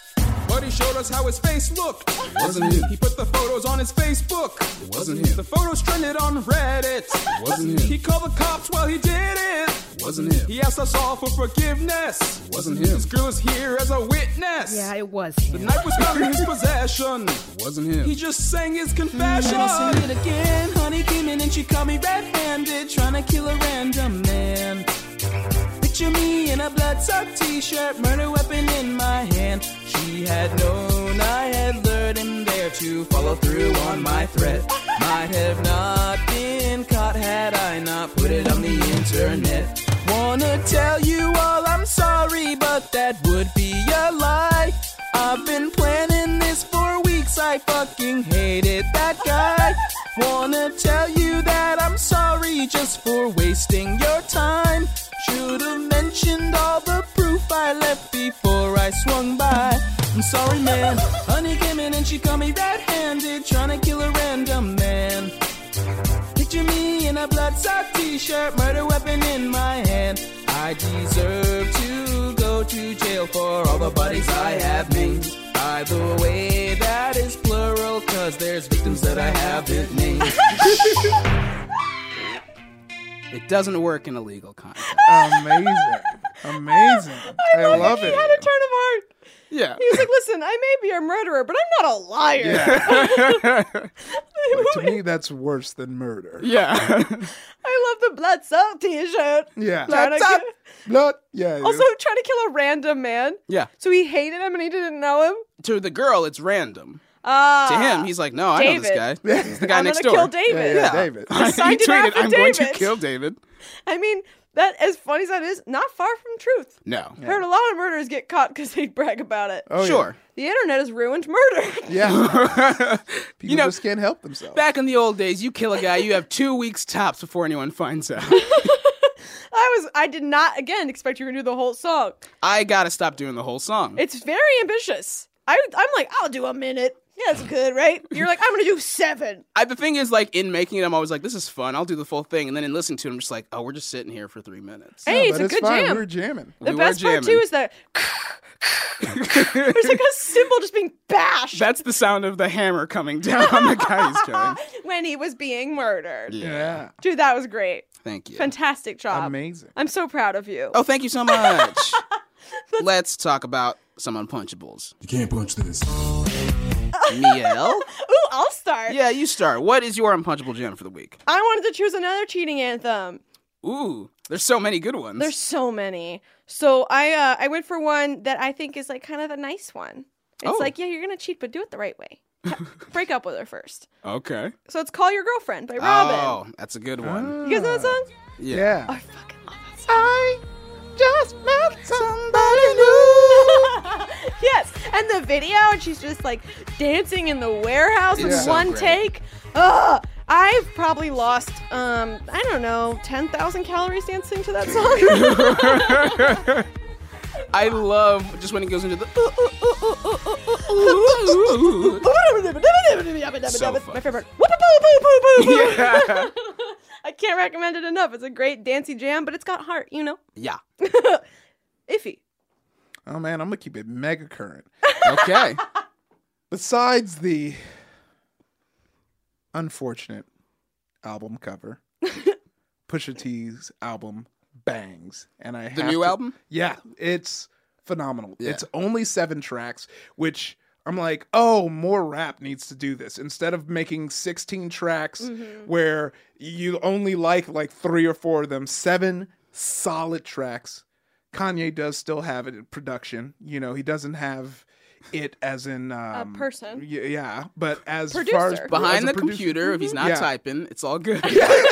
But he showed us how his face looked. It wasn't him. He put the photos on his Facebook. It wasn't him. The photos trended on Reddit. It wasn't him. He called the cops while he did it. It wasn't him. He asked us all for forgiveness. It wasn't him. This girl is here as a witness. Yeah, it was The him. knife was found in his possession. It wasn't him. He just sang his confession. I'll sing it again. Honey came in and she caught me red-handed, trying to kill a random man. Picture me in a blood-soaked t-shirt, murder weapon in my hand. She had known I had lured him there to follow through on my threat. Might have not been caught had I not put it on the internet. Wanna tell you all I'm sorry, but that would be a lie. I've been planning this for weeks, I fucking hated that guy. Wanna tell you that I'm sorry just for wasting your time. Should've mentioned all the proof I left before I swung by. I'm sorry, man. Honey came in and she caught me red-handed, trying to kill a random man. Picture me in a blood-soaked t-shirt, murder weapon in my hand. I deserve to go to jail for all the buddies I have made. By the way, that is plural, cause there's victims that I haven't named. It doesn't work in a legal context. Amazing. I love it. He had a turn of heart. Yeah. He was like, listen, I may be a murderer, but I'm not a liar. Like, to me, that's worse than murder. Yeah. I love the blood soaked t-shirt. Yeah. Trying to Blood. ki- Blood. Yeah. Also, trying to kill a random man. Yeah. So he hated him and he didn't know him. To the girl, it's random. Ah. To him, he's like, no, I know this guy. David. He's the guy I'm next gonna door. kill David. Yeah, David. I signed he an tweeted, I'm going to affidavit." kill David. I mean, that as funny as that is, not far from truth. No. I heard a lot of murderers get caught because they brag about it. Oh, yeah. Sure. The internet has ruined murder. Yeah. People know, just can't help themselves. Back in the old days, you kill a guy, you have 2 weeks tops before anyone finds out. I did not, again, expect you were going to do the whole song. I gotta stop doing the whole song. It's very ambitious. I'm like, I'll do a minute. Yeah, that's good, right? You're like, I'm going to do 7. The thing is, like, in making it, I'm always like, this is fun. I'll do the full thing. And then in listening to it, I'm just like, oh, we're just sitting here for 3 minutes. Hey, but it's a good fine. jam. We were jamming. The We best were part, too, jamming. is that there's like a cymbal just being bashed That's the sound of the hammer coming down on the guy he's killing. when he was being murdered. Yeah. Dude, that was great. Thank you. Fantastic job. Amazing. I'm so proud of you. Oh, thank you so much. Let's talk about some unpunchables. You can't punch this. Miel? Ooh, I'll start. Yeah, you start. What is your unpunchable jam for the week? I wanted to choose another cheating anthem. Ooh, there's so many good ones. There's so many. So I went for one that I think is like kind of a nice one. It's Oh. like, yeah, you're gonna cheat, but do it the right way. Break up with her first. Okay. So it's Call Your Girlfriend by Robin. Oh, that's a good one. You guys know that song? Yeah. I fucking love that song. I just met somebody new. Yes, and the video, and she's just like dancing in the warehouse with It's so one great. take. Ugh, I've probably lost, I don't know, 10,000 calories dancing to that song. I love just when it goes into the. So fun. My favorite. Whoop-a-boo-boo-boo-boo. Yeah. I can't recommend it enough. It's a great dancey jam, but it's got heart, you know? Yeah. Iffy. Oh man, I'm gonna keep it mega current. Okay. Besides the unfortunate album cover Pusha T's album bangs, and the new album. Yeah, it's phenomenal. Yeah. It's only 7 tracks, which I'm like, oh, more rap needs to do this instead of making 16 tracks where you only like 3 or 4 of them. 7 solid tracks. Kanye does still have it in production. You know, he doesn't have it as in a person. Yeah, but as Producer. far as Behind as a the producer- computer, if he's not Yeah. typing, it's all good.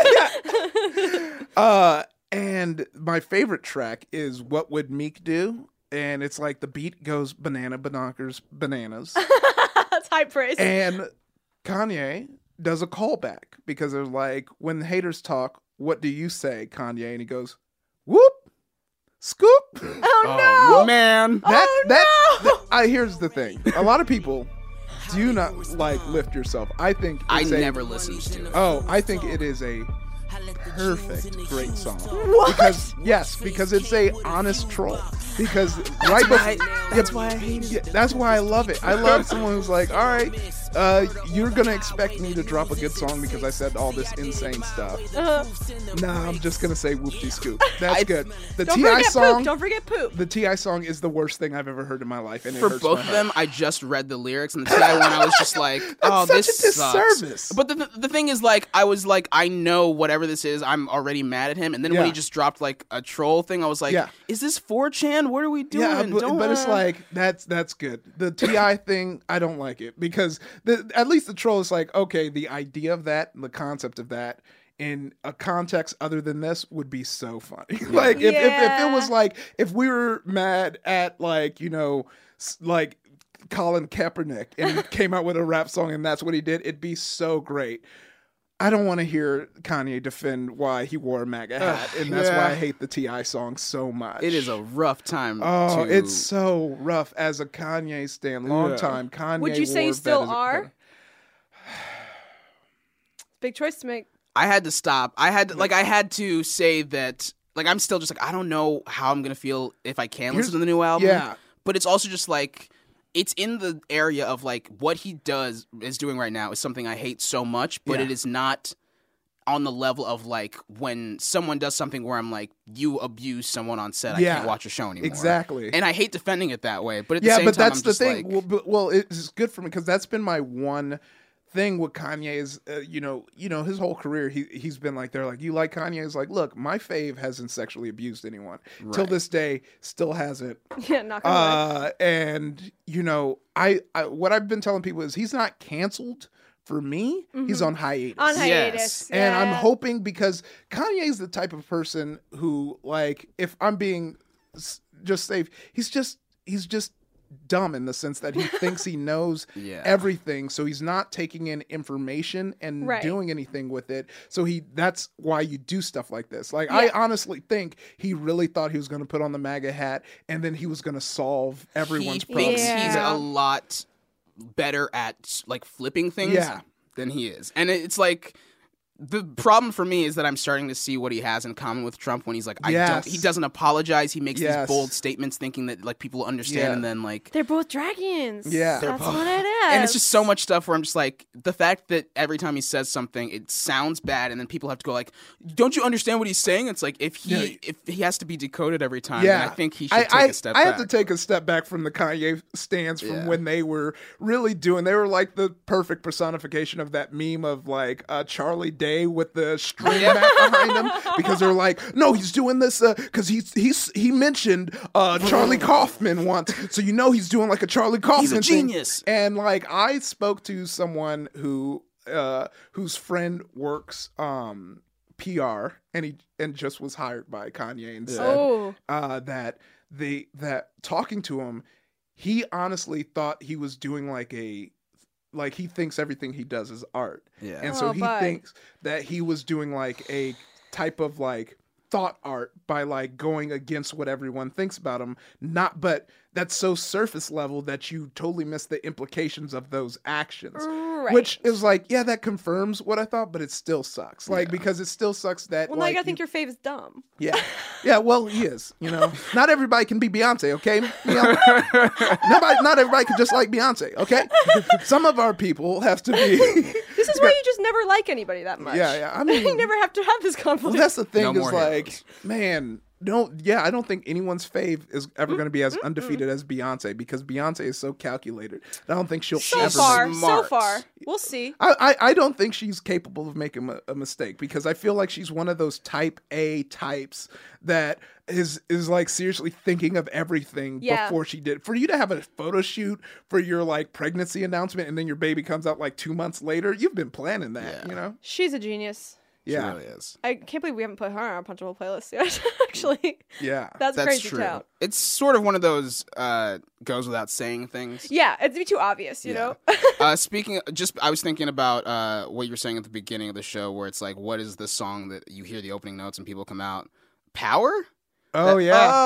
And my favorite track is What Would Meek Do? And it's like the beat goes banana banonkers bananas. That's high praise. And Kanye does a callback because they're like, when the haters talk, what do you say, Kanye? And he goes, whoop, scoop. Oh no, man. Here's the thing. A lot of people do not like Lift Yourself. I think I it's never listened to it. I think it is a perfect, great song. What? Because it's a honest troll. Because that's why I hate it. That's why I love it. I love someone who's like, all right, you're gonna expect me to drop a good song because I said all this insane stuff. Nah, I'm just gonna say whoopty scoop. That's good. The T.I. song. Don't forget poop. The T.I. song is the worst thing I've ever heard in my life, and For it hurts both my of heart. them, I just read the lyrics, and the T.I. one, I was just like, "Oh, That's this such a sucks." disservice. But the thing is, like, I was like, I know whatever this is, I'm already mad at him. And then when Yeah. he just dropped like a troll thing, I was like, Yeah. "Is this 4chan? What are we doing?" Yeah, but it's like that's good. The T.I. thing, I don't like it because at least the troll is like, okay, the idea of that, the concept of that, in a context other than this would be so funny. Like if it was like if we were mad at like like Colin Kaepernick and he came out with a rap song and that's what he did, it'd be so great. I don't want to hear Kanye defend why he wore a MAGA hat, and that's why I hate the T.I. song so much. it is a rough time. Oh, to... it's so rough as a Kanye stan. Long time. Kanye. Would you say you wore still better- are? Big choice to make. I had to stop. I had to say that. Like, I'm still just like, I don't know how I'm gonna feel if I can listen to the new album. Yeah. But it's also just like, it's in the area of like what he is doing right now is something I hate so much, but it is not on the level of like when someone does something where I'm like, you abuse someone on set, I can't watch your show anymore. Exactly. And I hate defending it that way, but at the same time, that's I'm the just thing. like, Well, it's good for me because that's been my one thing with Kanye is, his whole career, he's been like, they're like, you like Kanye? He's like, look, my fave hasn't sexually abused anyone till this day, still hasn't. Yeah, knock on wood. And I what I've been telling people is he's not canceled. For me, he's on hiatus. On hiatus. And I'm hoping because Kanye's the type of person who, like, if I'm being just safe, he's just dumb in the sense that he thinks he knows everything, so he's not taking in information and doing anything with it. So that's why you do stuff like this. Like, I honestly think he really thought he was going to put on the MAGA hat and then he was going to solve everyone's problems. He's a lot better at like flipping things than he is. And it's like the problem for me is that I'm starting to see what he has in common with Trump when he's like, he doesn't apologize. He makes these bold statements thinking that like people understand and then like they're both dragons. Yeah. That's what it is. And it's just so much stuff where I'm just like, the fact that every time he says something, it sounds bad, and then people have to go like, don't you understand what he's saying? It's like, if he has to be decoded every time, then I think he should take a step back. I have to take a step back from the Kanye stance from when they were really they were like the perfect personification of that meme of like Charlie Day with the string back behind him, because they're like, no, he's doing this because he mentioned Charlie Kaufman once, so he's doing like a Charlie Kaufman He's a genius. thing. And like I spoke to someone whose friend works PR and just was hired by Kanye and said that talking to him, he honestly thought he was doing he thinks everything he does is art. Yeah. And so he thinks that he was doing like a type of like thought art by like going against what everyone thinks about him. But that's so surface level that you totally miss the implications of those actions. Right. Which is like, yeah, that confirms what I thought, but it still sucks. Like, because it still sucks that now you gotta think your fave is dumb. Yeah. Yeah, well, he is. Not everybody can be Beyonce, okay? Not everybody can just like Beyonce, okay? Some of our people have to be This is why you just never like anybody that much. Yeah. I mean, you never have to have this conflict. well, that's the thing. No is more like, heroes. man. I don't think anyone's fave is ever going to be as undefeated as Beyonce because Beyonce is so calculated. I don't think she'll so ever. far. Smart. We'll see. I don't think she's capable of making a mistake because I feel like she's one of those type A types that is like seriously thinking of everything before she did. For you to have a photo shoot for your like pregnancy announcement and then your baby comes out like 2 months later, you've been planning that, you know? She's a genius. She really is. I can't believe we haven't put her on our Punchable playlist yet. Actually, that's crazy true. count. It's sort of one of those goes without saying things. Yeah, it'd be too obvious, you know. Speaking, I was thinking about what you were saying at the beginning of the show, where it's like, what is the song that you hear the opening notes and people come out? Power? Oh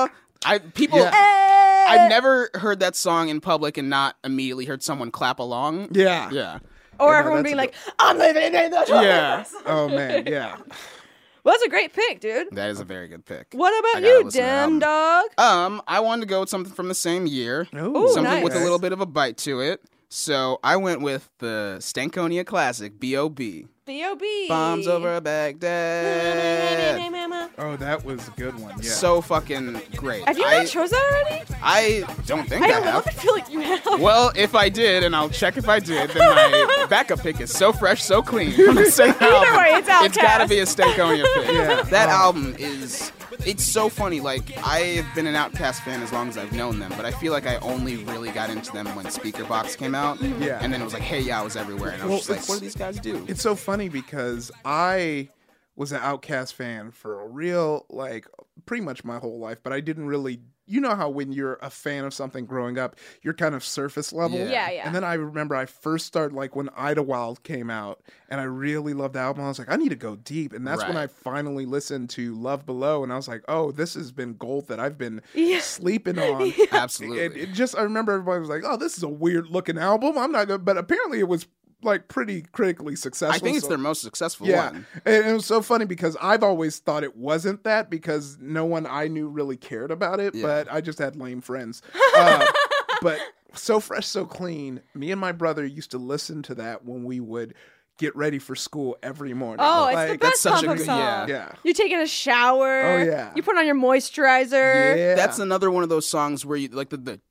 I've never heard that song in public and not immediately heard someone clap along. Yeah. Or everyone being like, I'm living in the Yeah. Oh man, yeah. Well, that's a great pick, dude. That is a very good pick. What I about gotta you, listen to the Dem album. Dog? I wanted to go with something from the same year. Ooh, something nice. with a little bit of a bite to it. So I went with the Stankonia classic, B.O.B. B.O.B. Bombs over Baghdad. Oh, that was a good one. Yeah. So fucking great. Have you not chose that already? I don't think I I have. feel like you have. Well, if I did, and I'll check if I did, then my backup pick is So Fresh, So Clean from the same album. way, it's It's gotta Outkast. be a Stankonia pick. Yeah. That album is... It's so funny. Like, I've been an Outkast fan as long as I've known them, but I feel like I only really got into them when Speaker Box came out. Yeah. And then it was like, Hey Ya was everywhere. And I was just like, it's- what do these guys do? It's so funny because I was an Outkast fan for a real, like, pretty much my whole life, but I didn't really, you know how when you're a fan of something growing up, you're kind of surface level. Yeah. Yeah. And then I remember I first started, like, when Idlewild came out, and I really loved the album. I was like, I need to go deep. And that's when Right. I finally listened to Love Below, and I was like, oh, this has been gold that I've been sleeping on. Absolutely. It just, I remember everybody was like, oh, this is a weird looking album. I'm not good. But apparently it was, like, pretty critically successful. I think it's so- their most successful yeah, one. and it was so funny because I've always thought it wasn't that because no one I knew really cared about it, but I just had lame friends. But So Fresh, So Clean, me and my brother used to listen to that when we would get ready for school every morning. Oh, it's like, the best such a pump-up good- song. yeah. Yeah. You take in a shower. Oh, yeah. You put on your moisturizer. Yeah. That's another one of those songs where you like the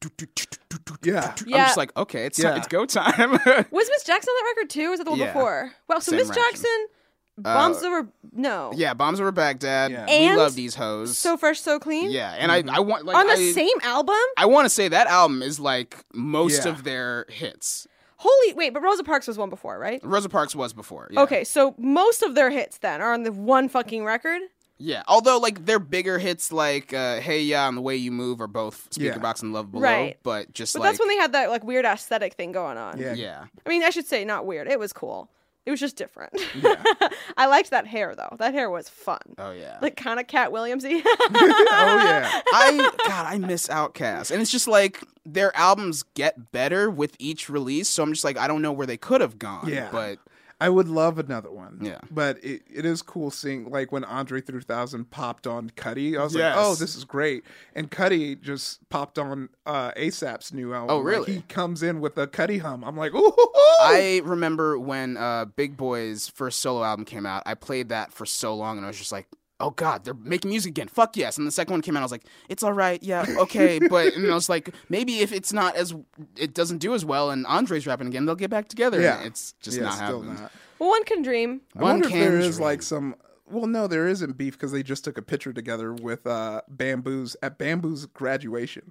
Yeah. I'm Yeah. just like, okay, it's Yeah. it's go time. Was Miss Jackson on that record too? Or was it the one Yeah. before? Well, so Same Miss reaction. Jackson, Bombs Over. No. Yeah, Bombs Over Baghdad. Yeah. We And love these hoes. So Fresh, So Clean. yeah, and I want like On the I, same album. I want to say that album is like most Yeah. of their hits. Holy wait, but Rosa Parks was one before, right? Rosa Parks was before. Yeah. Okay, so most of their hits then are on the one fucking record. Yeah, although like their bigger hits like Hey Ya and The Way You Move are both Speaker Yeah. Box and Love Below, Right. but just But like that's when they had that like weird aesthetic thing going on. Yeah. yeah. I mean, I should say not weird. It was cool. It was just different. I liked that hair though. That hair was fun. Oh yeah. Like kind of Cat Williamsy. Oh, yeah. I miss Outkast. And it's just like their albums get better with each release, so I'm just like I don't know where they could have gone. Yeah. But I would love another one. Yeah. But it is cool seeing, like, when Andre 3000 popped on Cudi. I was Yes. like, oh, this is great. And Cudi just popped on ASAP's new album. Oh, Like, really? he comes in with a Cudi hum. I'm like, ooh. I remember when Big Boy's first solo album came out, I played that for so long and I was just like, oh God, they're making music again. Fuck yes. And the second one came out, I was like, it's all right. Yeah, okay. But and I was like, maybe if it's not as, it doesn't do as well and Andre's rapping again, they'll get back together. Yeah. And it's just Yeah, not still happening. not. Well, one can dream. I wonder if can there is dream. like some. Well, no, there isn't beef because they just took a picture together with Bamboo's at Bamboo's graduation.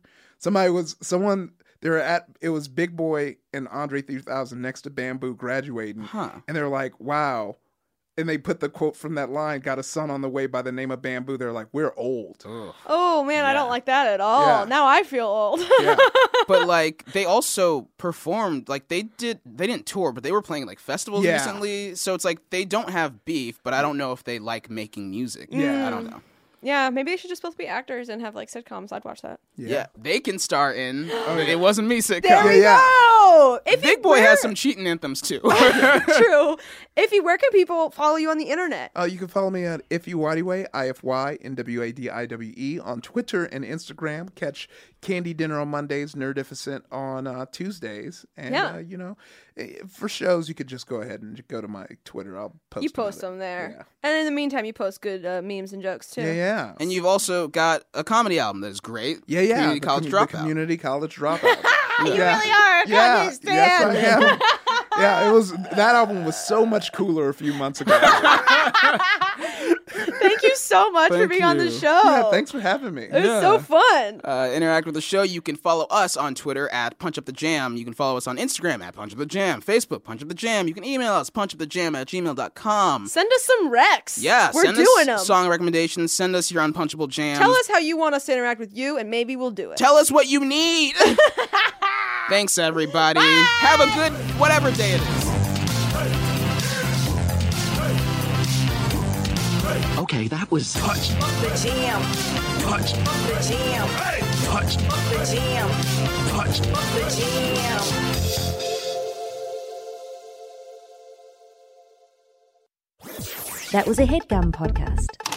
They were at, it was Big Boy and Andre 3000 next to Bamboo graduating, and they're like, wow. And they put the quote from that line, got a son on the way by the name of Bamboo. They're like, we're old. Oh man, I don't like that at all. Yeah. Now I feel old. Yeah. But like they also performed, like they didn't tour, but they were playing like festivals Yeah. recently. So it's like they don't have beef, but I don't know if they like making music. Yeah. I don't know. Yeah, maybe they should just both be actors and have like sitcoms. I'd watch that. Yeah, they can star in It Wasn't Me sitcom. There we go. Big Boy has some cheating anthems too. True. Ify, where can people follow you on the internet? You can follow me at IfyWadiwe, IFYNWADIWE on Twitter and Instagram. Catch Candy Dinner on Mondays, Nerdificent on Tuesdays. And, for shows, you could just go ahead and go to my Twitter. I'll post You post them there. Yeah. And in the meantime, you post good memes and jokes, too. Yeah. And you've also got a comedy album that is great. Yeah. Community College Dropout. The Community College Dropout. You really are. Yes, I am. Yeah, that album was so much cooler a few months ago. Thank you so much for being on the show. Yeah, thanks for having me. It was so fun. Interact with the show. You can follow us on Twitter at PunchUpTheJam. You can follow us on Instagram at PunchUpTheJam. Facebook, PunchUpTheJam. You can email us, punchupthejam@gmail.com. Send us some recs. Yeah, we're send doing them. us song recommendations. Send us your unpunchable jams. Tell us how you want us to interact with you, and maybe we'll do it. Tell us what you need. Thanks, everybody. Bye. Have a good whatever day it is. Okay, that was Punch The Jam. Punch The Jam. Punch The Jam. Punch The Jam. That was a HeadGum podcast.